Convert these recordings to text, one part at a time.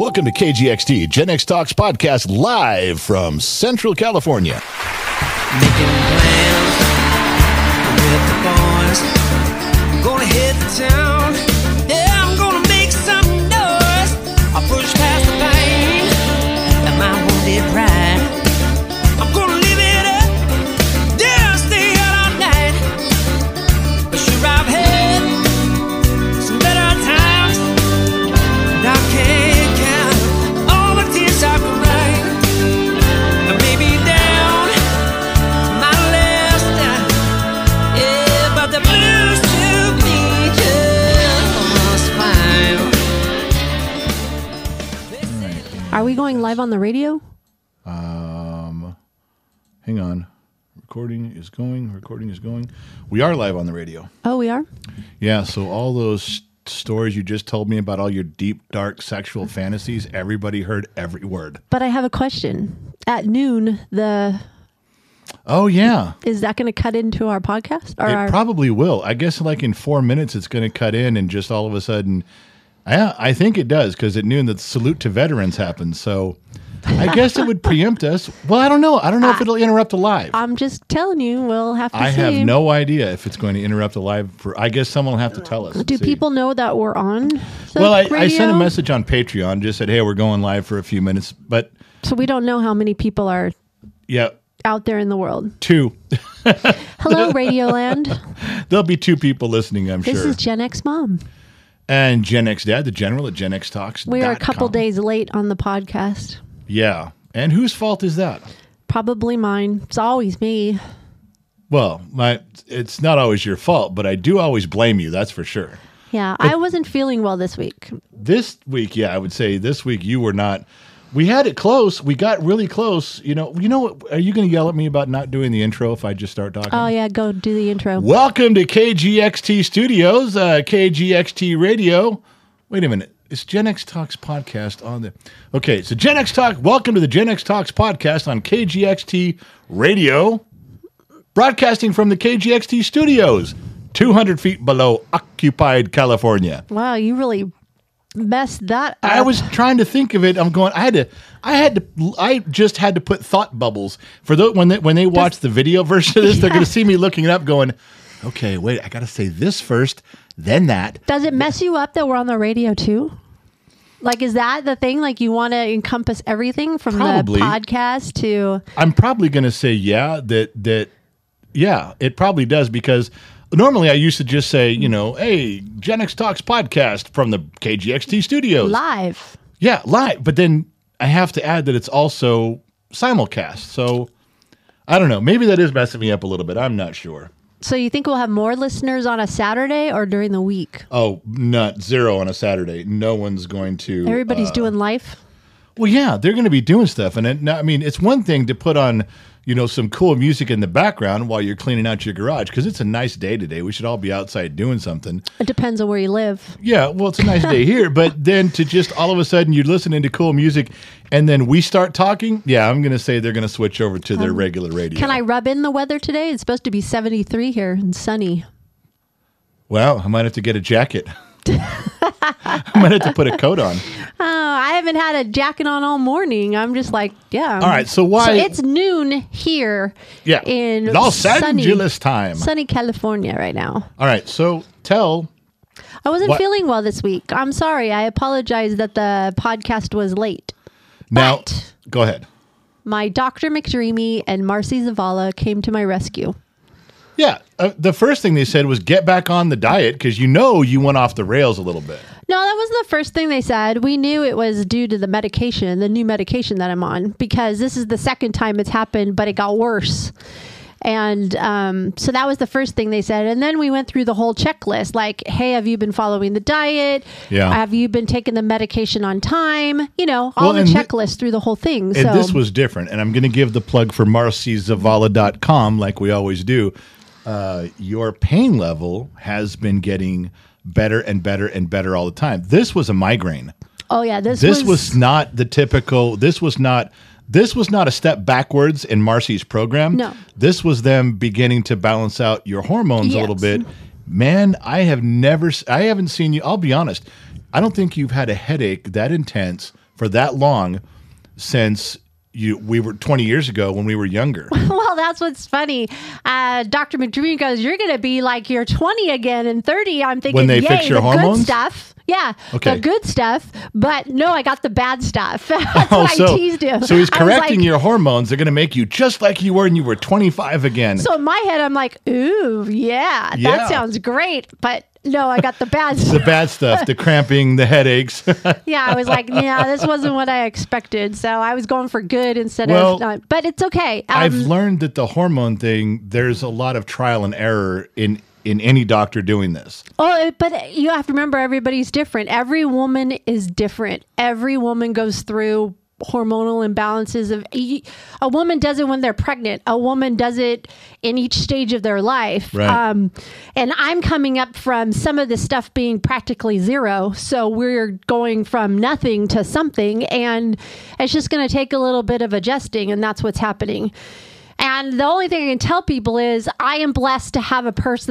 Welcome to KGXT, Gen X Talks podcast, live from Central California. Making plans with the boys. I'm gonna hit the town. Yeah, I'm gonna make some noise. I'll push past the pain and my wounded pride. I'm gonna live it up. Yeah, stay out all night. But sure, I've had some better times. And I can't count all the tears I've cried. And maybe down my last time. Yeah, but the blues took me just fine. Are we going live on the radio? Hang on. Recording is going. We are live on the radio. Oh, we are? Yeah, so all those stories you just told me about all your deep, dark sexual fantasies, everybody heard every word. But I have a question. At noon, Oh, yeah. is that going to cut into our podcast? Or It probably will. I guess like in 4 minutes it's going to cut in and just all of a sudden, I think it does because at noon the salute to veterans happens. So I guess it would preempt us. Well, I don't know. I don't know if it'll interrupt the live. I'm just telling you, we'll have to see. I have no idea if it's going to interrupt the live. I guess someone will have to tell us. Do See. people know that we're on the Well, I sent a radio? message on Patreon, just said, hey, we're going live for a few minutes. But So we don't know how many people are yeah, out there in the world. 2. Hello, Radioland. There'll be 2 people listening, I'm This sure. is Gen X Mom. And Gen X Dad, the general at Gen X Talks. We are a couple days late on the podcast. Yeah. And whose fault is that? Probably mine. It's always me. Well, it's not always your fault, but I do always blame you. That's for sure. Yeah, I wasn't feeling well this week. This week, yeah, I would say this week you were not. We had it close. We got really close. You know what? Are you going to yell at me about not doing the intro if I just start talking? Oh, yeah, go do the intro. Welcome to KGXT Studios, KGXT Radio. Wait a minute. It's Gen X Talks podcast on the... Okay, so Gen X Talk, welcome to the Gen X Talks podcast on KGXT Radio, broadcasting from the KGXT Studios, 200 feet below occupied California. Wow, you really messed that up. I was trying to think of it. I'm going, I just had to put thought bubbles for those when they watch the video version of this, they're going to see me looking it up going, okay, wait, I got to say this first, then that. Does it mess you up that we're on the radio too? Like, is that the thing? Like, you want to encompass everything from Probably. the podcast to... I'm probably going to say yeah, it probably does because normally I used to just say, hey, Gen X Talks podcast from the KGXT Studios. live. Yeah, live. But then I have to add that it's also simulcast. So I don't know. Maybe that is messing me up a little bit. I'm not sure. So you think we'll have more listeners on a Saturday or during the week? Oh, zero on a Saturday. No one's going to. Everybody's doing life. Well, yeah, they're going to be doing stuff. And it's one thing to put on, some cool music in the background while you're cleaning out your garage because it's a nice day today. We should all be outside doing something. It depends on where you live. Yeah, well, it's a nice day here. But then to just all of a sudden you're listening to cool music and then we start talking. Yeah, I'm going to say they're going to switch over to their regular radio. Can I rub in the weather today? It's supposed to be 73 here and sunny. Well, I might have to get a jacket. I might have to put a coat on. Oh, I haven't had a jacket on all morning. I'm just like, yeah. All right, so why... So it's noon here in Los Angeles time. Sunny California right now. All right, so tell... I wasn't feeling well this week. I'm sorry. I apologize that the podcast was late. Now, But go ahead. my Dr. McDreamy and Marcy Zavala came to my rescue. Yeah, the first thing they said was get back on the diet because you went off the rails a little bit. No, that wasn't the first thing they said. We knew it was due to the medication, the new medication that I'm on, because this is the second time it's happened, but it got worse. And so that was the first thing they said. And then we went through the whole checklist, like, hey, have you been following the diet? Yeah. Have you been taking the medication on time? All the and checklist through the whole thing. And this was different. And I'm going to give the plug for marcyzavala.com like we always do. Your pain level has been getting better and better and better all the time. This was a migraine. Oh, yeah. This was not the typical. This was not a step backwards in Marcy's program. No. This was them beginning to balance out your hormones a little Yes. bit. Man, I haven't seen you. I'll be honest. I don't think you've had a headache that intense for that long since we were 20 years ago when we were younger. Well, that's what's funny. Dr. McDreamy goes, you're going to be like you're 20 again and 30. I'm thinking, When they yay, fix your the hormones? good stuff. Yeah, Okay. the good stuff. But no, I got the bad stuff. That's what I teased him. So he's I was correcting like- your hormones. They're going to make you just like you were when you were 25 again. So in my head, I'm like, ooh, yeah, Yeah. that sounds great. But no, I got the bad The stuff. bad stuff, the cramping, the headaches. Yeah, I was like, yeah, this wasn't what I expected. So I was going for good instead Well, of not. But it's okay. I've learned that the hormone thing, there's a lot of trial and error in any doctor doing this. Oh, but you have to remember, everybody's different. Every woman is different. Every woman goes through hormonal imbalances. A woman does it when they're pregnant. A woman does it in each stage of their life. Right. And I'm coming up from some of the stuff being practically zero. So we're going from nothing to something. And it's just going to take a little bit of adjusting. And that's what's happening. And the only thing I can tell people is I am blessed to have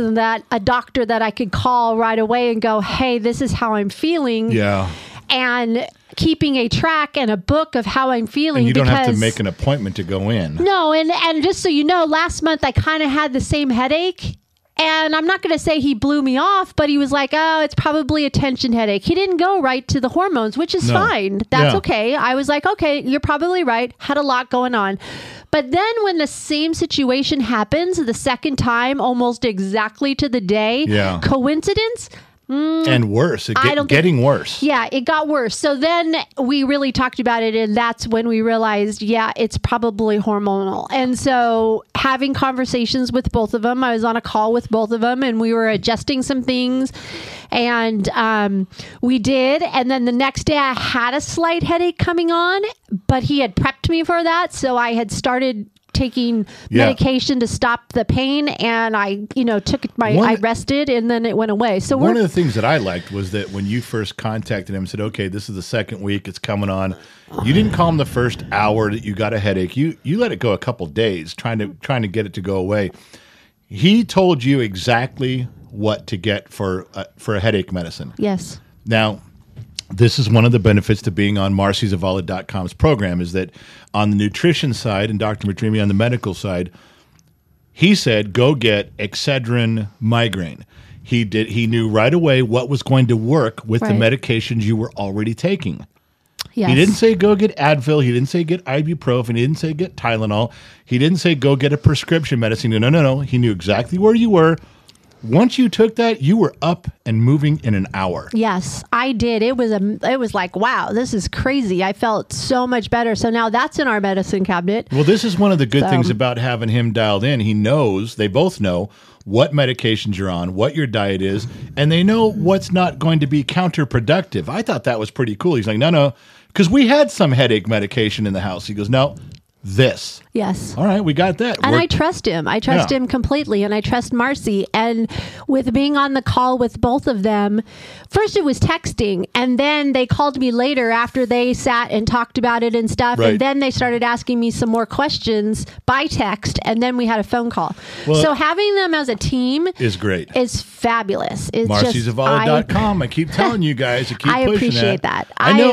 a doctor that I could call right away and go, hey, this is how I'm feeling. Yeah. And keeping a track and a book of how I'm feeling. And you don't have to because- make an appointment to go in. No, and just so you know, last month I kind of had the same headache. And I'm not going to say he blew me off, but he was like, oh, it's probably a tension headache. He didn't go right to the hormones, which is No. fine. That's Yeah. okay. I was like, okay, you're probably right. Had a lot going on. But then when the same situation happens the second time, almost exactly to the day, Yeah. coincidence? And worse, I don't think- getting worse. Yeah, it got worse. So then we really talked about it, and that's when we realized, yeah, it's probably hormonal. And so having conversations with both of them, I was on a call with both of them, and we were adjusting some things, and we did. And then the next day I had a slight headache coming on, but he had prepped me for that, so I had started taking Yeah. medication to stop the pain, and I I rested, and then it went away. So One of the things that I liked was that when you first contacted him and said, okay, this is the second week, it's coming on, you didn't call him the first hour that you got a headache. You let it go a couple days trying to get it to go away. He told you exactly what to get for a headache medicine. yes. Now, this is one of the benefits to being on MarcyZavala.com's program, is that on the nutrition side and Dr. Madrimi on the medical side, he said, go get Excedrin migraine. He knew right away what was going to work with the Right. medications you were already taking. Yes. He didn't say go get Advil. He didn't say get ibuprofen. He didn't say get Tylenol. He didn't say go get a prescription medicine. No. He knew exactly where you were. Once you took that, you were up and moving in an hour. Yes, I did. It was like, wow, this is crazy. I felt so much better. So now that's in our medicine cabinet. Well, this is one of the good So- things about having him dialed in. He knows, they both know what medications you're on, what your diet is, and they know what's not going to be counterproductive. I thought that was pretty cool. He's like, no, because we had some headache medication in the house. He goes, no, this. Yes. All right, we got that. And We're- I trust him. I trust Yeah. him completely. And I trust Marcy. And with being on the call with both of them, first it was texting. And then they called me later after they sat and talked about it and stuff. Right. And then they started asking me some more questions by text. And then we had a phone call. Well- so having them as a team is great. is fabulous. It's just, MarcyZavala.com. I keep telling you guys to keep I pushing appreciate that.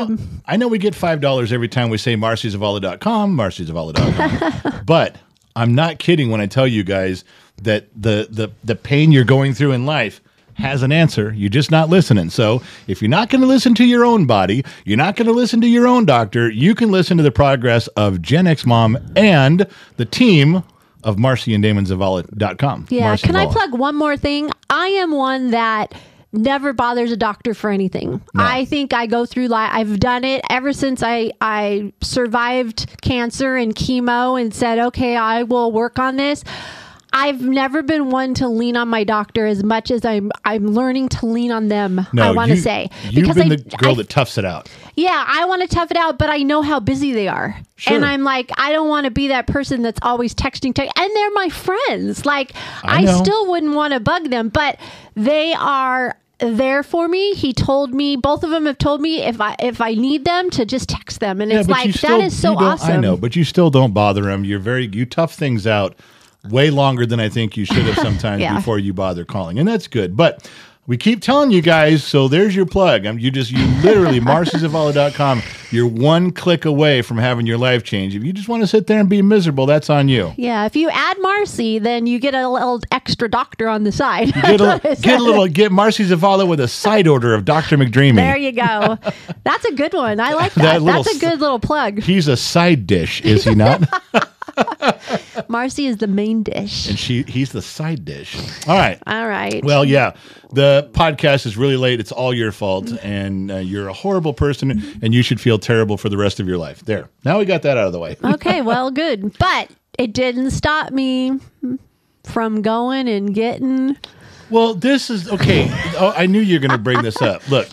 I know we get $5 every time we say MarcyZavala.com, MarcyZavala.com. But I'm not kidding when I tell you guys that the pain you're going through in life has an answer. You're just not listening. So if you're not going to listen to your own body, you're not going to listen to your own doctor, you can listen to the progress of Gen X Mom and the team of MarcyandDamonZavala.com. Yeah. Marcy Can I Zavala. plug one more thing? I am one that never bothers a doctor for anything. No. I think I go through life. I've done it ever since I survived cancer and chemo and said, okay, I will work on this. I've never been one to lean on my doctor as much as I'm learning to lean on them. No, I want to you- say You've been I- the girl I- that toughs it out. yeah, I want to tough it out, but I know how busy they are. Sure. And I'm like, I don't want to be that person that's always texting. And they're my friends. Like, I I know. still wouldn't want to bug them, but they are there for me. He told me, both of them have told me if I need them to just text them. And it's but like, you still- that is so you don't- awesome. I know, but you still don't bother them. You tough things out way longer than I think you should have sometimes Yeah. before you bother calling. And that's good. But We keep telling you guys, so there's your plug. You literally, MarcyZavala.com, you're one click away from having your life change. If you just want to sit there and be miserable, that's on you. Yeah, if you add Marcy, then you get a little extra doctor on the side. Get Marcy Zavala with a side order of Dr. McDreamy. There you go. That's a good one. I like that. That's a good little plug. He's a side dish, is he not? Marcy is the main dish. And he's the side dish. All right. All right. Well, yeah, the podcast is really late. It's all your fault, and you're a horrible person, and you should feel terrible for the rest of your life. There. Now we got that out of the way. Okay, well, good. But it didn't stop me from going and getting... Well, this is... Okay. Oh, I knew you were going to bring this up. Look,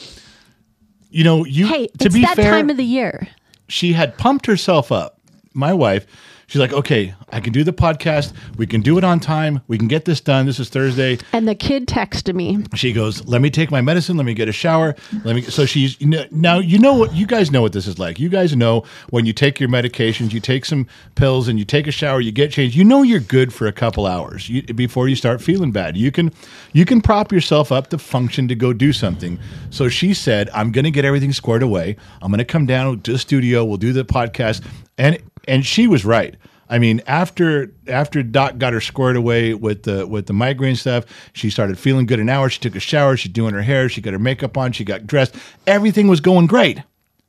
Hey, to it's be that fair, time of the year. she had pumped herself up. My wife... She's like, okay, I can do the podcast. We can do it on time. We can get this done. This is Thursday. And the kid texted me. She goes, let me take my medicine. Let me get a shower. So she's now, what you guys know what this is like. You guys know when you take your medications, you take some pills and you take a shower, you get changed. You're good for a couple hours before you start feeling bad. You can prop yourself up to function, to go do something. So she said, I'm going to get everything squared away. I'm going to come down to the studio. We'll do the podcast. And she was right. I mean, after Doc got her squared away with the migraine stuff, she started feeling good an hour. She took a shower. She's doing her hair. She got her makeup on. She got dressed. Everything was going great.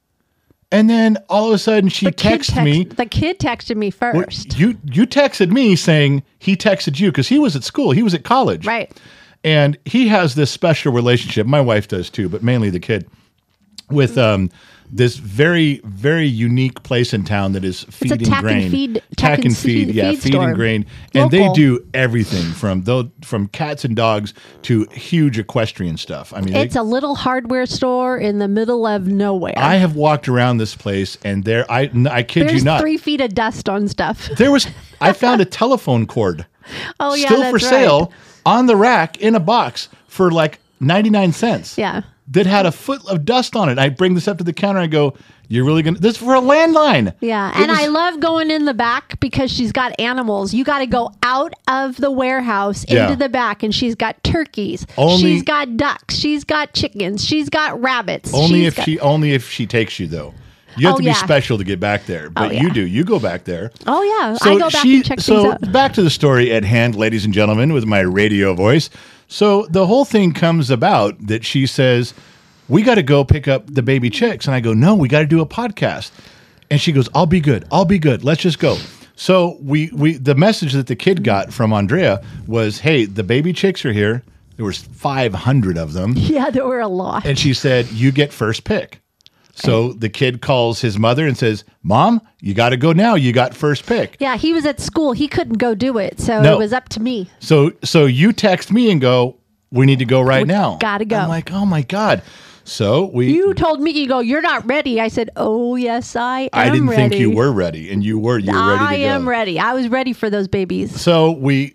And then all of a sudden, she texted me. The kid texted me first. You texted me saying he texted you because he was at school. He was at college. Right. And he has this special relationship. My wife does too, but mainly the kid. With this very, very unique place in town that is feeding grain. Tack and feed feeding grain. And they do everything from cats and dogs to huge equestrian stuff. I mean, it's a little hardware store in the middle of nowhere. I have walked around this place, and I kid you not. There's 3 feet of dust on stuff. I found a telephone cord. Oh yeah, still that's for sale right. on the rack in a box for like 99 cents. Yeah. That had a foot of dust on it. I bring this up to the counter. I go, you're really going to... This is for a landline. Yeah. I love going in the back because she's got animals. You got to go out of the warehouse into the back, and she's got turkeys. She's got ducks. She's got chickens. She's got rabbits. Only if she takes you, though. You have to be special to get back there. But you do. You go back there. Oh, yeah. I go back and check things out. So back to the story at hand, ladies and gentlemen, with my radio voice. So the whole thing comes about that she says, we got to go pick up the baby chicks. And I go, no, we got to do a podcast. And she goes, I'll be good. Let's just go. So the message that the kid got from Andrea was, hey, the baby chicks are here. There was 500 of them. Yeah, there were a lot. And she said, you get first pick. So the kid calls his mother and says, Mom, you got to go now. You got first pick. Yeah, he was at school. He couldn't go do it. So it was up to me. So you text me and go, we need to go right now. Got to go. I'm like, oh, my God. So You told me, you go, you're not ready. I said, oh, yes, I am ready. I didn't think you were ready. And you were. You're ready to go. I am ready. I was ready for those babies. So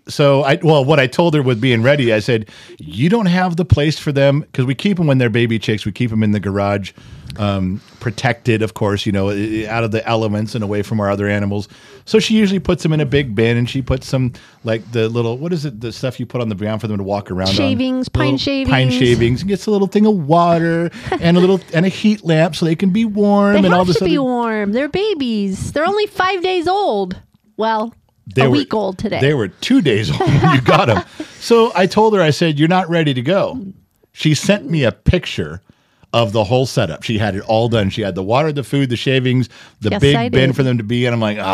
what I told her with being ready, I said, you don't have the place for them because we keep them when they're baby chicks. We keep them in the garage. Protected, of course, out of the elements and away from our other animals. So she usually puts them in a big bin, and she puts some, like the little, what is it, the stuff you put on the ground for them to walk around shavings, on? Pine shavings. Pine shavings. And gets a little thing of water and a heat lamp so they can be warm. They and all have this to be warm. They're babies. They're only 5 days old. Well, a week old today. They were 2 days old when you got them. So I told her, I said, you're not ready to go. She sent me a picture of the whole setup. She had it all done. She had the water, the food, the shavings, the big bin for them to be in. I'm like,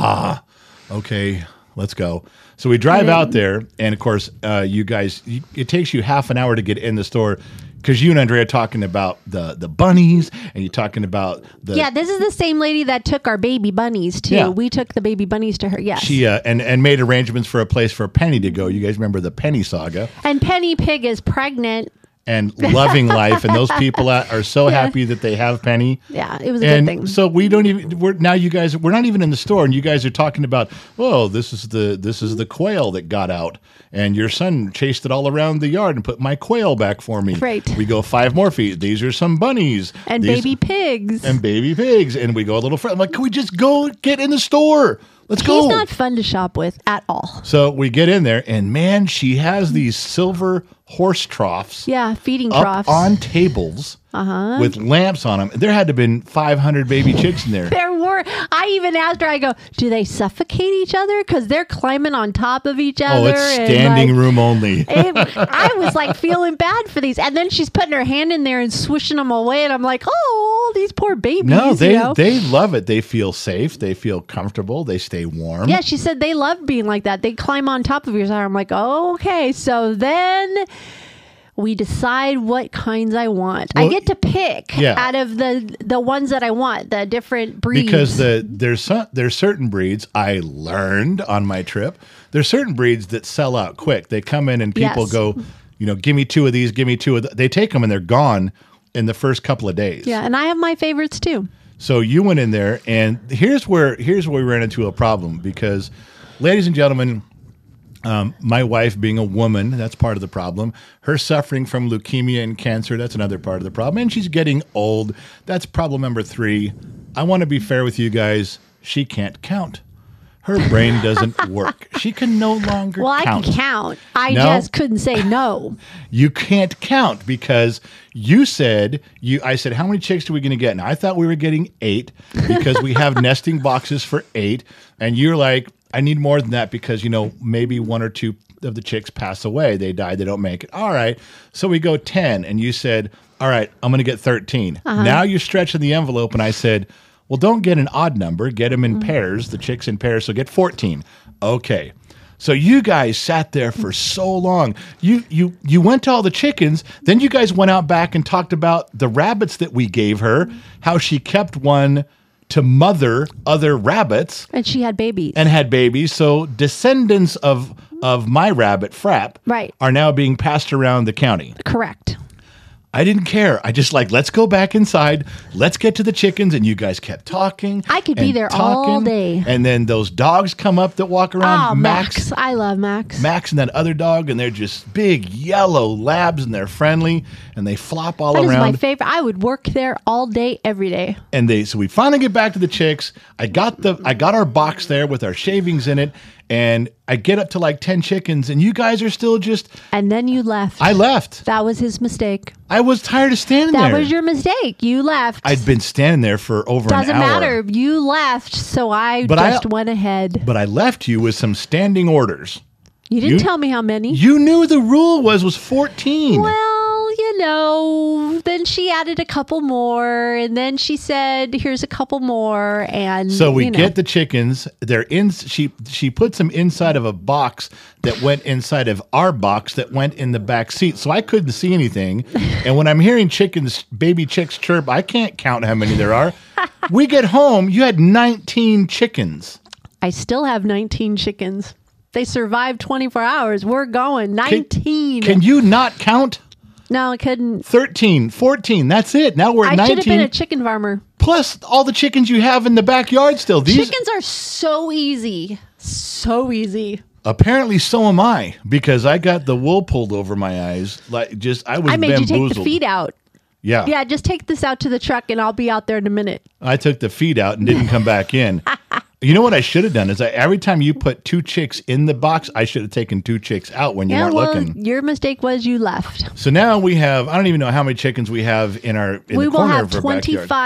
okay, let's go. So we drive out there, and of course, you guys, it takes you half an hour to get in the store because you and Andrea are talking about the bunnies, and you're talking about the... Yeah, this is the same lady that took our baby bunnies, too. Yeah. We took the baby bunnies to her, yes. She and made arrangements for a place for Penny to go. You guys remember the Penny saga. And Penny Pig is pregnant. And loving life, and those people are so happy that they have Penny. Yeah, it was a good thing. So we're not even in the store, and you guys are talking about, oh, this is the quail that got out, and your son chased it all around the yard and put my quail back for me. Right. We go 5 more feet. These are some bunnies and baby pigs, and we go a little further. I'm like, can we just go get in the store? Let's go. He's not fun to shop with at all. So we get in there, and man, she has these silver horse troughs. Yeah, feeding up troughs. on tables with lamps on them. There had to have been 500 baby chicks in there. There were. I even asked her, I go, do they suffocate each other? Because they're climbing on top of each other. Oh, it's standing room only. I was like feeling bad for these. And then she's putting her hand in there and swishing them away. And I'm like, oh, these poor babies. No, they you know? they love it. They feel safe. They feel comfortable. They stay warm. Yeah, she said they love being like that. They climb on top of yours. I'm like, oh, okay. So then we decide what kinds I want. Well, I get to pick yeah. out of the ones that I want, the different breeds. Because there's certain breeds I learned on my trip. There's certain breeds that sell out quick. They come in and people Yes. go, give me 2 of these, give me 2 of They take them and they're gone in the first couple of days. Yeah, and I have my favorites too. So you went in there, and here's where we ran into a problem because, ladies and gentlemen, my wife being a woman, that's part of the problem. Her suffering from leukemia and cancer, that's another part of the problem. And she's getting old. That's problem number 3. I want to be fair with you guys. She can't count. Her brain doesn't work. She can no longer count. Well, I can count. I No? just couldn't say no. You can't count because you said, I said, how many chicks are we going to get? And I thought we were getting 8 because we have nesting boxes for 8. And you're like, I need more than that because, maybe 1 or 2 of the chicks pass away. They die. They don't make it. All right. So we go 10. And you said, all right, I'm going to get 13. Now you're stretching the envelope. And I said, well, don't get an odd number. Get them in pairs, the chicks in pairs. So get 14. Okay. So you guys sat there for so long. You went to all the chickens. Then you guys went out back and talked about the rabbits that we gave her, how she kept one to mother other rabbits And she had babies. and had babies. So descendants of my rabbit, Frap, Right. are now being passed around the county. Correct. I didn't care. I just let's go back inside. Let's get to the chickens. And you guys kept talking. I could be and there all talking. day. And then those dogs come up that walk around. Oh, Max. I love Max. Max and that other dog, and they're just big yellow labs, and they're friendly, and they flop all That is my around. favorite. I would work there all day, every day. And so we finally get back to the chicks. I got our box there with our shavings in it, and I get up to like 10 chickens, and you guys are still just. And then you left. I left. That was his mistake. I was tired of standing That there. was your mistake. You left. I'd been standing there for over Doesn't an hour. matter. You left, so I But just went ahead. But I left you with some standing orders. You didn't you- tell me how many. You knew the rule was 14. Well, then she added a couple more, and then she said, "Here's a couple more." And So we you know. get the chickens. They're in. She puts them inside of a box that went inside of our box that went in the back seat. So I couldn't see anything. And when I'm hearing baby chicks chirp, I can't count how many there are. We get home. You had 19 chickens. I still have 19 chickens. They survived 24 hours. We're going 19. Can you not count? No, I couldn't. 13, 14. That's it. Now we're at I should 19. have been a chicken farmer. Plus all the chickens you have in the backyard still. These Chickens are so easy. So easy. apparently so am I because I got the wool pulled over my eyes. I was I made you bamboozled. take the feed out. Yeah. Yeah, just take this out to the truck and I'll be out there in a minute. I took the feed out and didn't come back in. You know what I should have done is every time you put 2 chicks in the box, I should have taken 2 chicks out when you weren't looking. Your mistake was you left. So now we have, I don't even know how many chickens we have in We the will corner have of our backyard.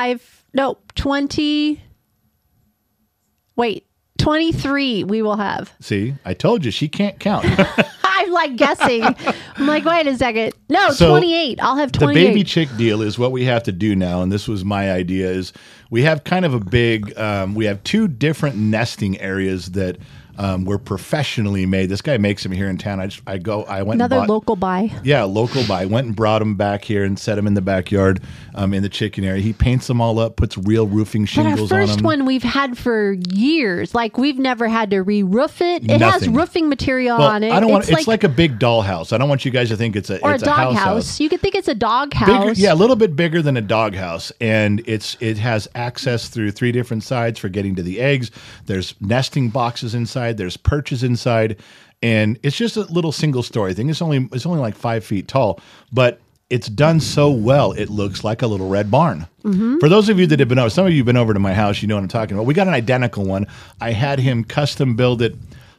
23 we will have. See, I told you she can't count. I'm like guessing. I'm like, wait a second. No, So, 28. I'll have The 28. baby chick deal is what we have to do now, and this was my idea, is we have kind of a big, we have 2 different nesting areas that were professionally made. This guy makes them here in town. I went Another and bought, local buy. Yeah, local buy. Went and brought them back here and set them in the backyard in the chicken area. He paints them all up, puts real roofing But our shingles on first them. one we've had for years. Like we've never had to re-roof it. It has Nothing. roofing material Well, on it. I don't want. It's like a big dollhouse. I don't want you guys to think it's a or it's a dog house. house. You could think it's a dog Bigger, house. yeah, a little bit bigger than a doghouse, and it has access through 3 different sides for getting to the eggs. There's nesting boxes inside. There's perches inside, and it's just a little single story thing. It's only like 5 feet tall, but it's done so well. It looks like a little red barn. Mm-hmm. For those of you that have been over, some of you have been over to my house. You know what I'm talking about. We got an identical one. I had him custom build it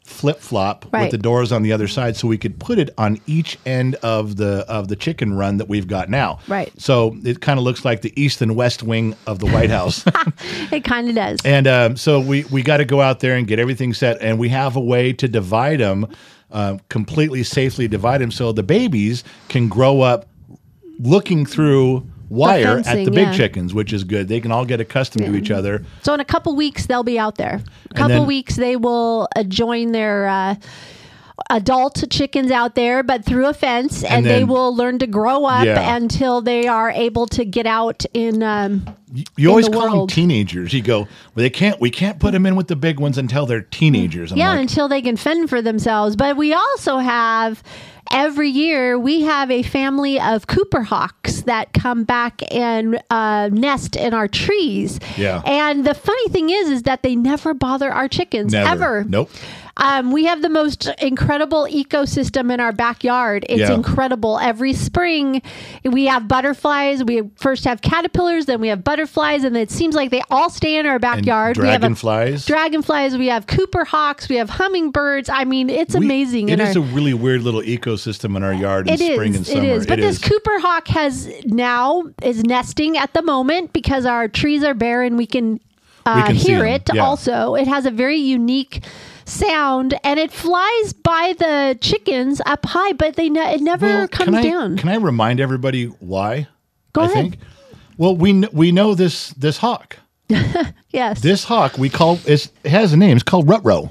flip-flop with Right. the doors on the other side, so we could put it on each end of the chicken run that we've got now. Right. So it kind of looks like the east and west wing of the White House. It kind of does. And so we got to go out there and get everything set, and we have a way to divide them, completely safely divide them, so the babies can grow up looking through wire at fencing, the big yeah. chickens, which is good. They can all get accustomed to each other. So in a couple weeks, they'll be out there. A couple then- weeks, they will join their adult chickens out there, but through a fence, and they then- will learn to grow up Yeah. until they are able to get out in. You always the call them world. teenagers. You go, well, we can't put them in with the big ones until they're teenagers. I'm Yeah, like, until they can fend for themselves. But we also have, every year, we have a family of Cooper hawks that come back and nest in our trees. Yeah. And the funny thing is that they never bother our chickens, never. ever. Nope. We have the most incredible ecosystem in our backyard. It's Yeah. incredible. Every spring, we have butterflies. We first have caterpillars, then we have butterflies, and it seems like they all stay in our And backyard. dragonflies. Dragonflies. We have Cooper hawks. We have hummingbirds. I mean, it's amazing. It is a really weird little ecosystem in our yard in It spring is. and summer. It is. But this Cooper hawk is nesting at the moment because our trees are bare and we can can see hear them, it. yeah. Also, it has a very unique sound, and it flies by the chickens up high, but it never comes down. Can I remind everybody why? Go I ahead. think. Well, we know this hawk. Yes. This hawk it has a name. It's called Rutrow.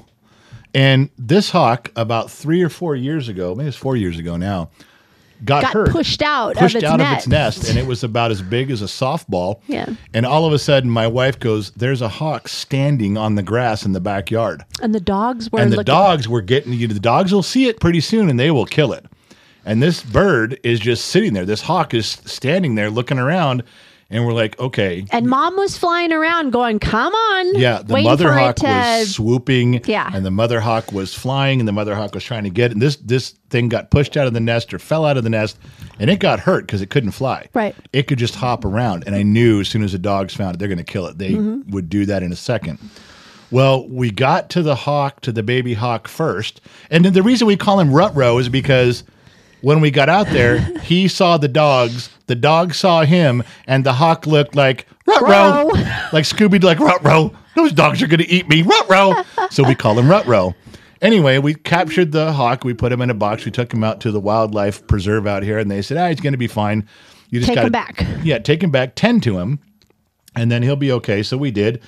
And this hawk, about 3 or 4 years ago, maybe it's 4 years ago now, got hurt. pushed out Pushed of its out nest. of its nest, and it was about as big as a softball. Yeah. And all of a sudden, my wife goes, "There's a hawk standing on the grass in the backyard." And the dogs were And the looking. dogs were getting you. The dogs will see it pretty soon, and they will kill it. And this bird is just sitting there. This hawk is standing there looking around, and we're like, okay. And Mom was flying around going, "Come on." Yeah, the waiting mother for it hawk to- was swooping, Yeah. and the mother hawk was flying, and the mother hawk was trying to get it. And this thing got pushed out of the nest or fell out of the nest, and it got hurt because it couldn't fly. Right. It could just hop around, and I knew as soon as the dogs found it, they're going to kill it. They Mm-hmm. would do that in a second. Well, we got to the baby hawk first, and then the reason we call him Rutrow is because when we got out there, he saw the dogs saw him, and the hawk looked like Rutrow, like Scooby, like Rutrow. Those dogs are going to eat me, Rutrow. So we call him Rutrow. Anyway, we captured the hawk. We put him in a box. We took him out to the wildlife preserve out here, and they said, he's going to be fine. You just Take gotta, him back. Yeah, take him back, tend to him, and then he'll be okay. So we did.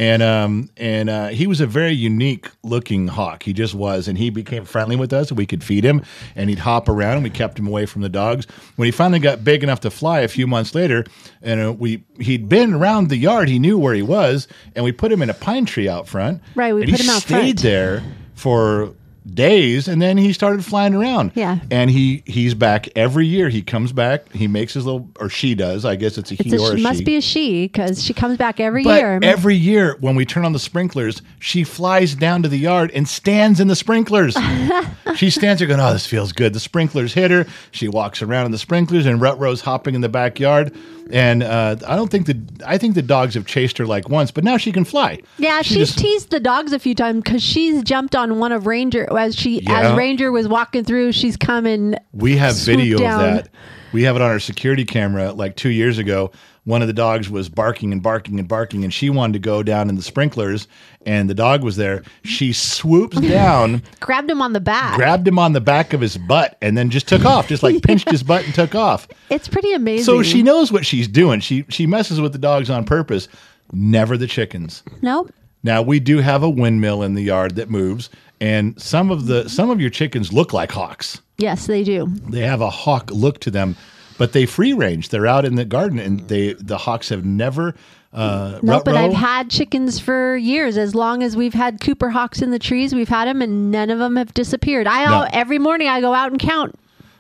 And he was a very unique looking hawk. He just was. And he became friendly with us. And we could feed him, and he'd hop around, and we kept him away from the dogs. When he finally got big enough to fly a few months later, and he'd been around the yard, he knew where he was, and we put him in a pine tree out front. Right, we and put he him out stayed front. there for days, and then he started flying around. Yeah. And he's back every year. He comes back. He makes his little, or she does. I guess it's a he or a she. Must be a she because she comes back every But year. every year when we turn on the sprinklers, she flies down to the yard and stands in the sprinklers. She stands there going, "Oh, this feels good." The sprinklers hit her. She walks around in the sprinklers, and Rutrow's hopping in the backyard. And I think the dogs have chased her like once, but now she can fly. Yeah, she's teased the dogs a few times because she's jumped on one of Ranger as Ranger was walking through. She's coming. We have video down. of that. We have it on our security camera. Like 2 years ago, one of the dogs was barking and barking and barking, and she wanted to go down in the sprinklers, and the dog was there. She swoops down, Grabbed him on the back. grabbed him on the back of his butt, and then just took off, just like pinched his butt and took off. It's pretty amazing. So she knows what she's doing. She messes with the dogs on purpose. Never the chickens. Nope. Now we do have a windmill in the yard that moves, and some of your chickens look like hawks. Yes, they do. They have a hawk look to them, but they free range. They're out in the garden, and the hawks have never. Nope, but I've had chickens for years. As long as we've had Cooper hawks in the trees, we've had them, and none of them have disappeared. No. Every morning I go out and count.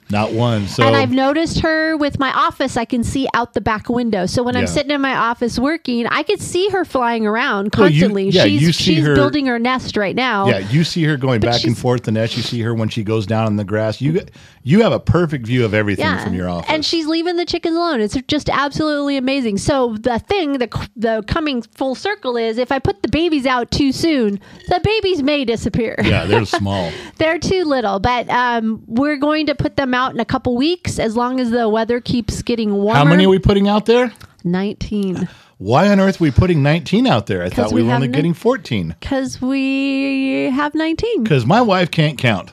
Not one. So And I've noticed her with my office. I can see out the back window. So when I'm Yeah. sitting in my office working, I could see her flying around Well, you- constantly. yeah, you see she's her- building her nest right now. yeah, you see her going back and she's- forth the nest. You see her when she goes down in the grass. You have a perfect view of everything from your office. And she's leaving the chickens alone. It's just absolutely amazing. So the thing, the coming full circle is if I put the babies out too soon, the babies may disappear. yeah, they're small. They're too little, but we're going to put them out in a couple weeks as long as the weather keeps getting warmer. How many are we putting out there? 19. Why on earth are we putting 19 out there? I thought we we were only have getting 14. Because we have 19. Because my wife can't count.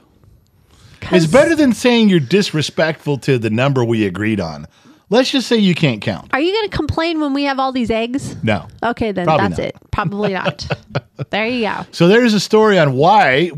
It's better than saying you're disrespectful to the number we agreed on. Let's just say you can't count. Are you going to complain when we have all these eggs? No. Okay, then Probably that's not. it. Probably not. There you go. So there's a story on why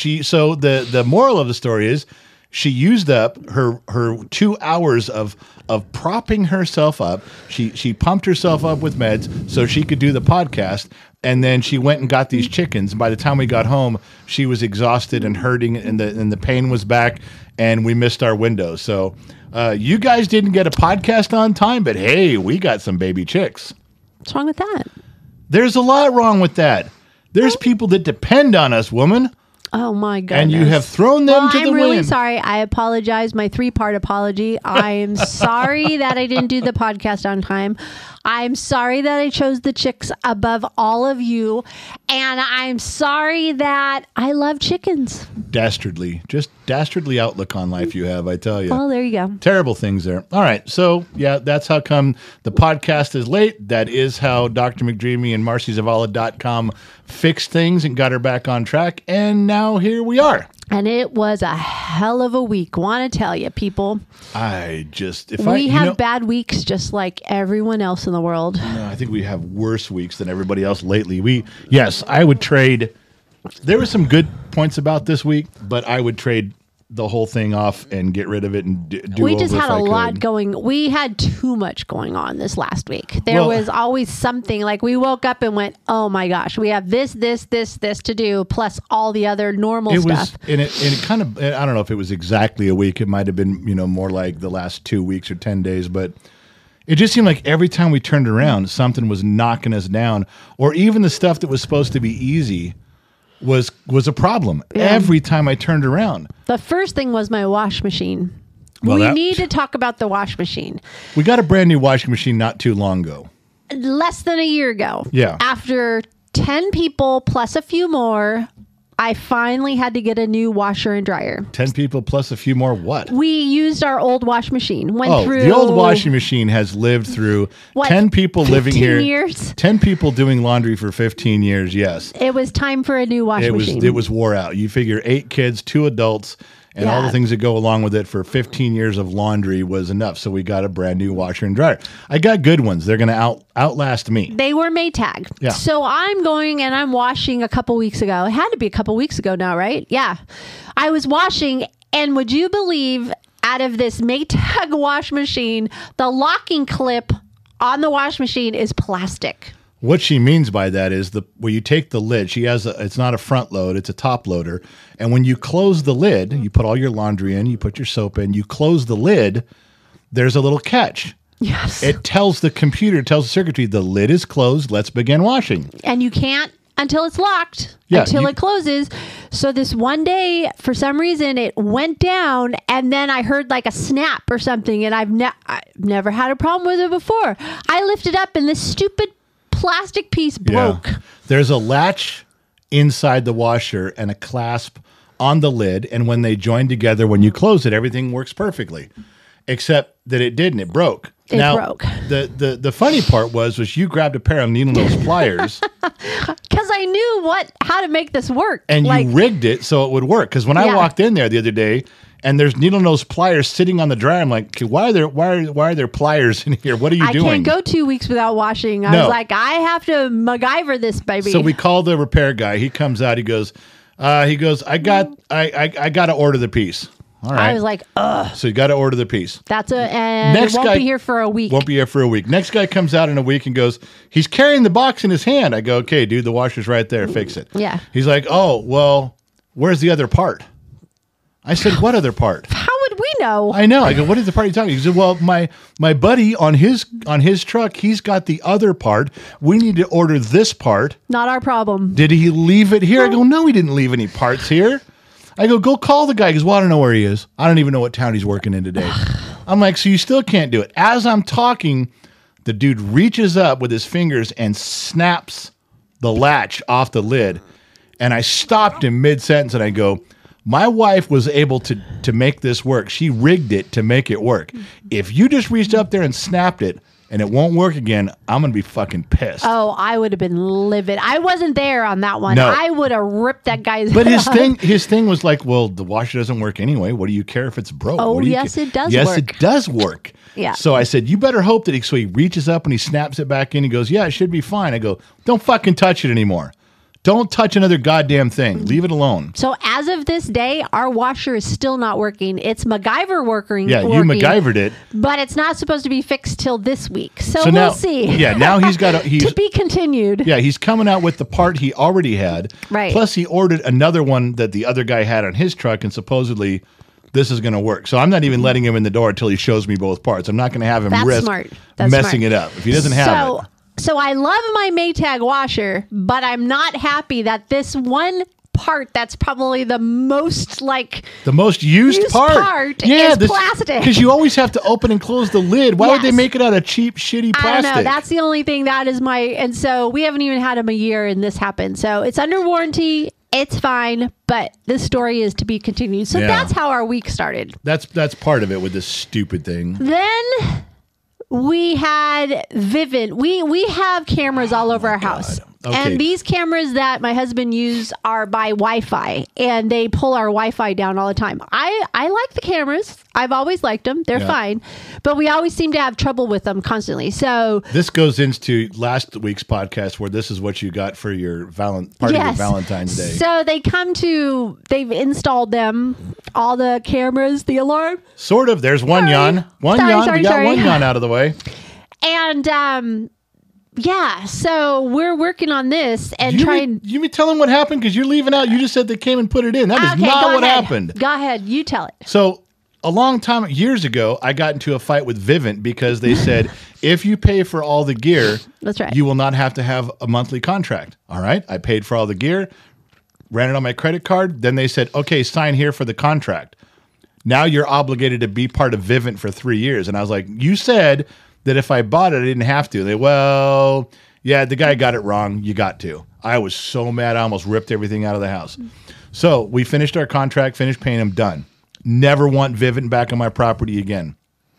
so the moral of the story is she used up her 2 hours of propping herself up. She pumped herself up with meds so she could do the podcast, and then she went and got these chickens. And by the time we got home, she was exhausted and hurting, and the pain was back, and we missed our window. So you guys didn't get a podcast on time, but hey, we got some baby chicks. What's wrong with that? There's a lot wrong with that. There's people that depend on us, woman. Oh my goodness. And you have thrown them to the I'm really wind. sorry. I apologize. My 3-part apology. I am sorry that I didn't do the podcast on time. I'm sorry that I chose the chicks above all of you. And I'm sorry that I love chickens. Dastardly. Just dastardly outlook on life you have, I tell you. Well, there you go. Terrible things there. All right. So, yeah, that's how come the podcast is late. That is how Dr. McDreamy and MarcyZavala.com fixed things and got her back on track. And now here we are. And it was a hell of a week. Want to tell you, people. We have bad weeks just like everyone else in the world. No, I think we have worse weeks than everybody else lately. Yes, I would trade. There were some good points about this week, but I would trade the whole thing off and get rid of it and do We over just if had I a lot could. going. We had too much going on this last week. There Well- was always something like we woke up and went, oh my gosh, we have this to do, plus all the other normal It stuff. was, and it kind of, I don't know if it was exactly a week. It might have been, more like the last 2 weeks or 10 days, but it just seemed like every time we turned around, something was knocking us down, or even the stuff that was supposed to be easy was a problem. Yeah. Every time I turned around. The first thing was my wash machine. Well, we that- need to talk about the wash machine. We got a brand new washing machine not too long ago. Less than a year ago. Yeah. After 10 people plus a few more, I finally had to get a new washer and dryer. 10 people plus a few more. What? We used our old wash machine. Went through The old washing machine has lived through What, 10 people living 15 here. years? 10 people doing laundry for 15 years, yes. It was time for a new wash machine. It was wore out. You figure 8 kids, 2 adults, and all Yeah. the things that go along with it for 15 years of laundry was enough. So we got a brand new washer and dryer. I got good ones. They're going to outlast me. They were Maytag. Yeah. So I'm going and I'm washing a couple weeks ago. It had to be a couple weeks ago now, right? Yeah. I was washing, and would you believe, out of this Maytag wash machine, the locking clip on the wash machine is plastic. What she means by that is where you take the lid, it's not a front load, it's a top loader. And when you close the lid, you put all your laundry in, you put your soap in, you close the lid, there's a little catch. Yes. It tells the circuitry, the lid is closed, let's begin washing. And you can't until it's locked, Yeah, until it closes. So this one day, for some reason, it went down, and then I heard like a snap or something, and I've never had a problem with it before. I lifted up, and this stupid plastic piece broke. Yeah. There's a latch inside the washer and a clasp on the lid, and when they join together, when you close it, everything works perfectly. Except that it didn't. It broke. It broke. The funny part was you grabbed a pair of needle nose pliers Because I knew how to make this work. and like, you rigged it so it would work. Because when I Yeah. walked in there the other day and there's needle nose pliers sitting on the dryer, I'm like, okay, why are there pliers in here? What are you I doing? can't go 2 weeks without washing. I No. was like, I have to MacGyver this, baby. So we call the repair guy. He comes out. He goes, I got to order the piece. All right. I was like, ugh, So you got to order the piece. and Next it won't guy- be here for a week. Won't be here for a week. Next guy comes out in a week and goes, he's carrying the box in his hand. I go, okay, dude, the washer's right there. Fix it. Yeah. He's like, oh, well, where's the other part? I said, what other part? How would would we know? I know. I go, what is the part you're talking? He said, well, my buddy on his truck, he's got the other part. We need to order this part. Not our problem. Did he leave it here? I go, no, he didn't leave any parts here. I go call the guy. He goes, well, I don't know where he is. I don't even know what town he's working in today. I'm like, so you still can't do it. As I'm talking, the dude reaches up with his fingers and snaps the latch off the lid. And I stopped him mid-sentence and I go, my wife was able to make this work. She rigged it to make it work. If you just reached up there and snapped it and it won't work again, I'm going to be fucking pissed. Oh, I would have been livid. I wasn't there on that one. No. I would have ripped that guy's But head his off. his thing was like, well, the washer doesn't work anyway. What do you care if it's broke? Oh, What do you yes, care? it does Yes, work. it does work. Yeah. So I said, you better hope that so he reaches up and he snaps it back in. He goes, yeah, it should be fine. I go, don't fucking touch it anymore. Don't touch another goddamn thing. Leave it alone. So as of this day, our washer is still not working. It's MacGyver working. Yeah, you working, MacGyvered it. but it's not supposed to be fixed till this week. So, now, we'll see. Yeah, now he's got To be continued. yeah, he's coming out with the part he already had. Right. Plus, he ordered another one that the other guy had on his truck, and supposedly this is going to work. So I'm not even letting him in the door until he shows me both parts. I'm not going to have him That's risk smart. That's messing smart. it up if he doesn't have it. So I love my Maytag washer, but I'm not happy that this one part that's probably the most The most used part is plastic. Because you always have to open and close the lid. Why would they Yes. make it out of cheap, shitty plastic? I don't know. That's the only thing that is and so we haven't even had him a year and this happened. So it's under warranty. It's fine, but this story is to be continued. So Yeah. that's how our week started. That's part of it with this stupid thing. Then we had Vivint. We have cameras all over our house. Okay. And these cameras that my husband used are by Wi-Fi, and they pull our Wi-Fi down all the time. I like the cameras. I've always liked them. They're Yeah. fine. But we always seem to have trouble with them constantly. So This goes into last week's podcast where this is what you got for your party with Valentine's Day. So they've installed them, all the cameras, the alarm. Sort of. There's one Sorry. yawn. One Sorry, yawn. sorry, We got sorry. one yawn out of the way. And yeah, so we're working on this and You trying. be telling what happened because you're leaving out. You just said they came and put it in. That is Okay, not go what ahead. happened. Go ahead, you tell it. So years ago, I got into a fight with Vivint because they said, if you pay for all the gear, That's right. you will not have to have a monthly contract. All right. I paid for all the gear, ran it on my credit card. Then they said, okay, sign here for the contract. Now you're obligated to be part of Vivint for 3 years. And I was like, you said that if I bought it, I didn't have to. Yeah, the guy got it wrong. You got to. I was so mad. I almost ripped everything out of the house. So we finished our contract, finished paying him, done. Never want Vivint back on my property again.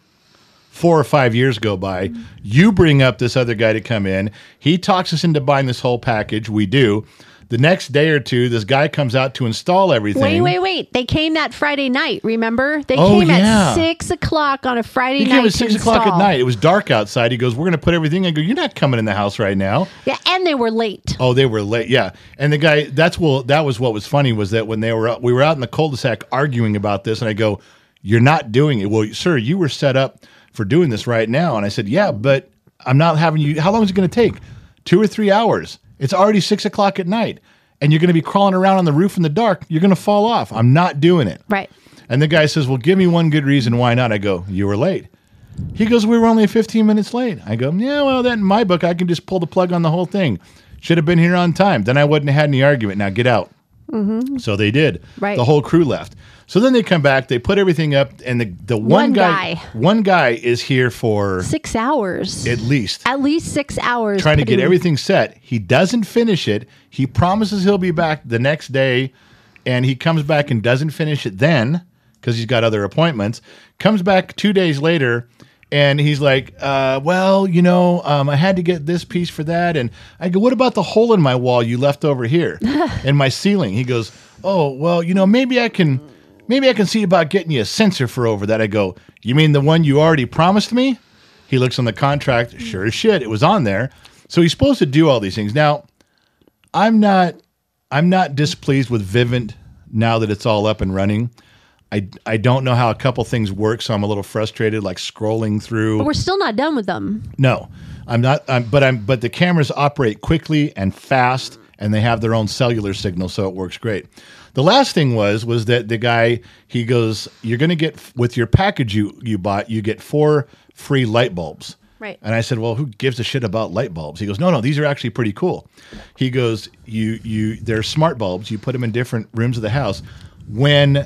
4 or 5 years go by. You bring up this other guy to come in. He talks us into buying this whole package. We do. The next day or two, this guy comes out to install everything. Wait. They came that Friday night, remember? They Oh, came yeah. at 6 o'clock on a Friday He night. came at to 6 o'clock at install. night. It was dark outside. He goes, we're going to put everything. I go, you're not coming in the house right now. Yeah, and they were late. Oh, they were late. Yeah. And the guy, that was what was funny was that when we were out in the cul-de-sac arguing about this, and I go, you're not doing it. Well, sir, you were set up for doing this right now. And I said, yeah, but I'm not having you. How long is it going to take? 2 or 3 hours. It's already 6 o'clock at night. And you're going to be crawling around on the roof in the dark. You're going to fall off. I'm not doing it. Right. And the guy says, well, give me one good reason why not. I go, you were late. He goes, we were only 15 minutes late. I go, yeah, well, then in my book, I can just pull the plug on the whole thing. Should have been here on time. Then I wouldn't have had any argument. Now get out. Mm-hmm. So they did. Right. The whole crew left. So then they come back, they put everything up, and the one guy is here for 6 hours. at least 6 hours. trying to get putting- everything set. He doesn't finish it. He promises he'll be back the next day, and he comes back and doesn't finish it then because he's got other appointments. Comes back 2 days later, and he's like, I had to get this piece for that. And I go, what about the hole in my wall you left over here in my ceiling? He goes, oh, well, maybe I can see about getting you a sensor for over that. I go, you mean the one you already promised me? He looks on the contract. Sure as shit, it was on there. So he's supposed to do all these things. Now, I'm not displeased with Vivint now that it's all up and running. I don't know how a couple things work, so I'm a little frustrated, like scrolling through. But we're still not done with them. No, I'm not. But the cameras operate quickly and fast, and they have their own cellular signal, so it works great. The last thing was that the guy, he goes, you're going to get, with your package you bought, you get 4 free light bulbs. Right. And I said, well, who gives a shit about light bulbs? He goes, no, these are actually pretty cool. He goes, they're smart bulbs. You put them in different rooms of the house. When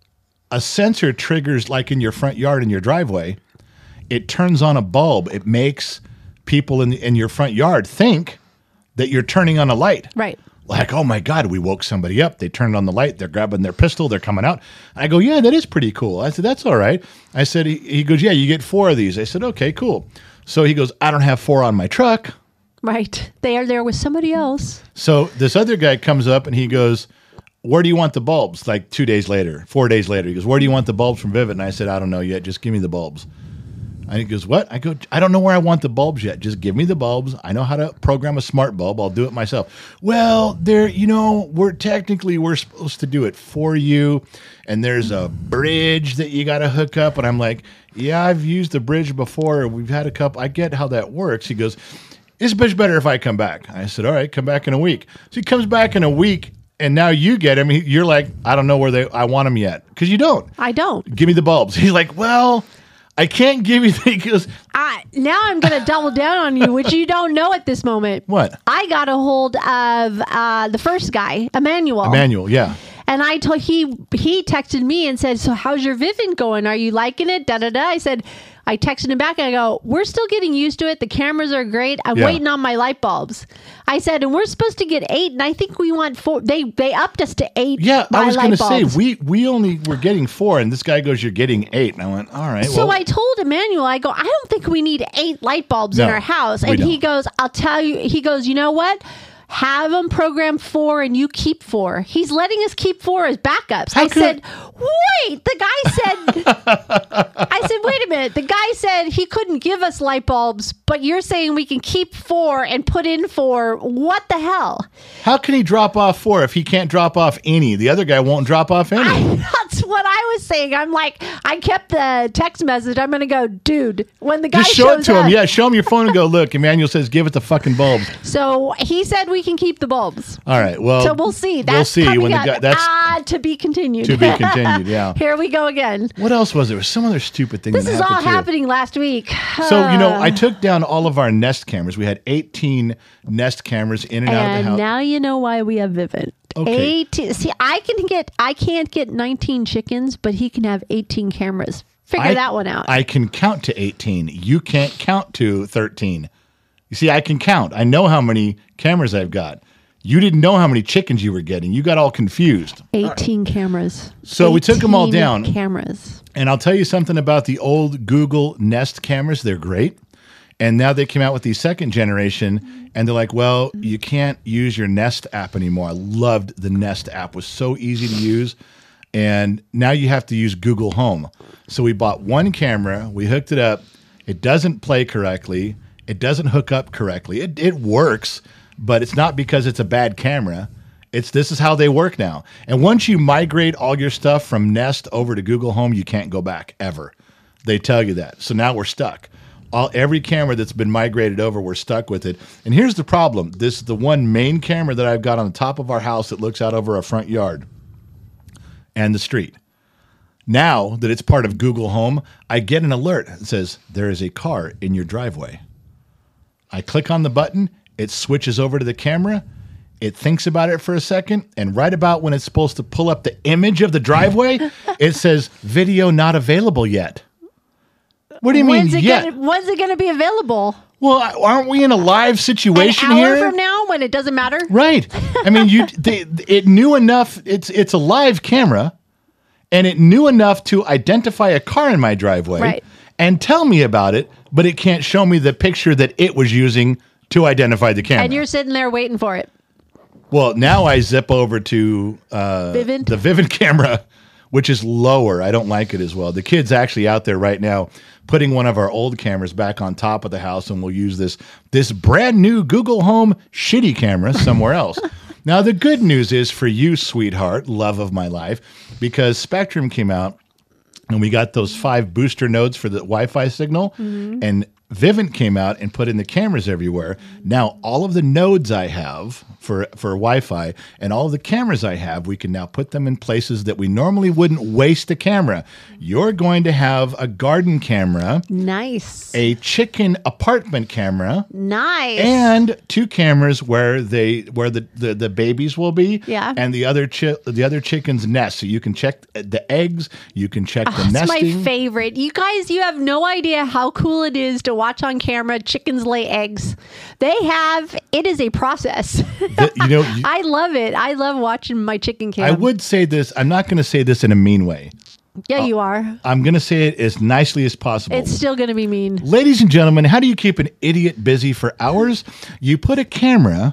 a sensor triggers, like in your front yard, in your driveway, it turns on a bulb. It makes people in your front yard think that you're turning on a light. Right. Like, oh my God, we woke somebody up. They turned on the light. They're grabbing their pistol. They're coming out. I go, yeah, that is pretty cool. I said, that's all right. I said, he goes, yeah, you get 4 of these. I said, okay, cool. So he goes, I don't have 4 on my truck. Right. They are there with somebody else. So this other guy comes up and he goes, where do you want the bulbs? Like 4 days later. He goes, where do you want the bulbs from Vivint? And I said, I don't know yet. Just give me the bulbs. And he goes, what? I go, I don't know where I want the bulbs yet. Just give me the bulbs. I know how to program a smart bulb. I'll do it myself. Well, we're supposed to do it for you. And there's a bridge that you got to hook up. And I'm like, yeah, I've used the bridge before. We've had a couple. I get how that works. He goes, it's much better if I come back. I said, all right, come back in a week. So he comes back in a week. And now you get him. You're like, I don't know where I want them yet. Because you don't. I don't. Give me the bulbs. He's like, well, I can't give you the, because now I'm going to double down on you, which you don't know at this moment. What? I got a hold of the first guy, Emmanuel. Yeah. And I told he texted me and said, so how's your Vivint going? Are you liking it? I said, I texted him back and I go, we're still getting used to it. The cameras are great. I'm waiting on my light bulbs. I said, and we're supposed to get 8, and I think we want 4. They upped us to 8. Yeah, I was going to say, we only were getting 4, and this guy goes, you're getting 8. And I went, all right. So I told Emmanuel, I go, I don't think we need 8 light bulbs in our house. And he goes, I'll tell you, he goes, you know what? Have them program 4 and you keep 4. He's letting us keep 4 as backups. I said, wait, the guy said, wait a minute. The guy said he couldn't give us light bulbs, but you're saying we can keep 4 and put in 4. What the hell? How can he drop off 4 if he can't drop off any? The other guy won't drop off any. That's what I was saying. I'm like, I kept the text message. I'm going to go, dude, when the guy just show it to him. up, Yeah, show him your phone and go, look, Emmanuel says, give it the fucking bulbs. So he said we can keep the bulbs. All right. Well, so we'll see. We'll see when the guy. That's to be continued. To be continued. Yeah. Here we go again. What else was there? Some other stupid thing. This is all happening last week. So I took down all of our Nest cameras. We had 18 Nest cameras in and out of the house. And now you know why we have Vivint. Okay. 18. See, I can't get 19 chickens, but he can have 18 cameras. Figure that one out. I can count to 18. You can't count to 13. You see, I can count. I know how many cameras I've got. You didn't know how many chickens you were getting. You got all confused. 18 cameras. So we took them all down. Cameras. And I'll tell you something about the old Google Nest cameras. They're great. And now they came out with the second generation, and they're like, well, you can't use your Nest app anymore. I loved the Nest app. It was so easy to use. And now you have to use Google Home. So we bought one camera. We hooked it up. It doesn't play correctly. It doesn't hook up correctly. It works, but it's not because it's a bad camera. This is how they work now. And once you migrate all your stuff from Nest over to Google Home, you can't go back ever. They tell you that. So now we're stuck. Every camera that's been migrated over, we're stuck with it. And here's the problem. This is the one main camera that I've got on the top of our house that looks out over our front yard and the street. Now that it's part of Google Home, I get an alert that says, there is a car in your driveway. I click on the button, it switches over to the camera, it thinks about it for a second, and right about when it's supposed to pull up the image of the driveway, it says, video not available yet. What do you mean yet? When's it going to be available? Well, aren't we in a live situation An here? hour from now when it doesn't matter? Right. I mean, it knew enough, it's a live camera, and it knew enough to identify a car in my driveway. Right. And tell me about it, but it can't show me the picture that it was using to identify the camera. And you're sitting there waiting for it. Well, now I zip over to Vivint? the Vivint camera, which is lower. I don't like it as well. The kid's actually out there right now putting one of our old cameras back on top of the house, and we'll use this brand new Google Home shitty camera somewhere else. Now, the good news is for you, sweetheart, love of my life, because Spectrum came out, and we got those 5 booster nodes for the Wi-Fi signal, and Vivint came out and put in the cameras everywhere. Now, all of the nodes I have for Wi-Fi and all of the cameras I have, we can now put them in places that we normally wouldn't waste a camera. You're going to have a garden camera, Nice. a chicken apartment camera, Nice. and 2 cameras where the babies will be, Yeah. and the other chicken's nest. So you can check the eggs, you can check the It's nesting. my favorite. You guys, you have no idea how cool it is to watch on camera chickens lay eggs. It is a process. I love it. I love watching my chicken cam. I would say this. I'm not going to say this in a mean way. Yeah, you are. I'm going to say it as nicely as possible. It's still going to be mean. Ladies and gentlemen, how do you keep an idiot busy for hours? You put a camera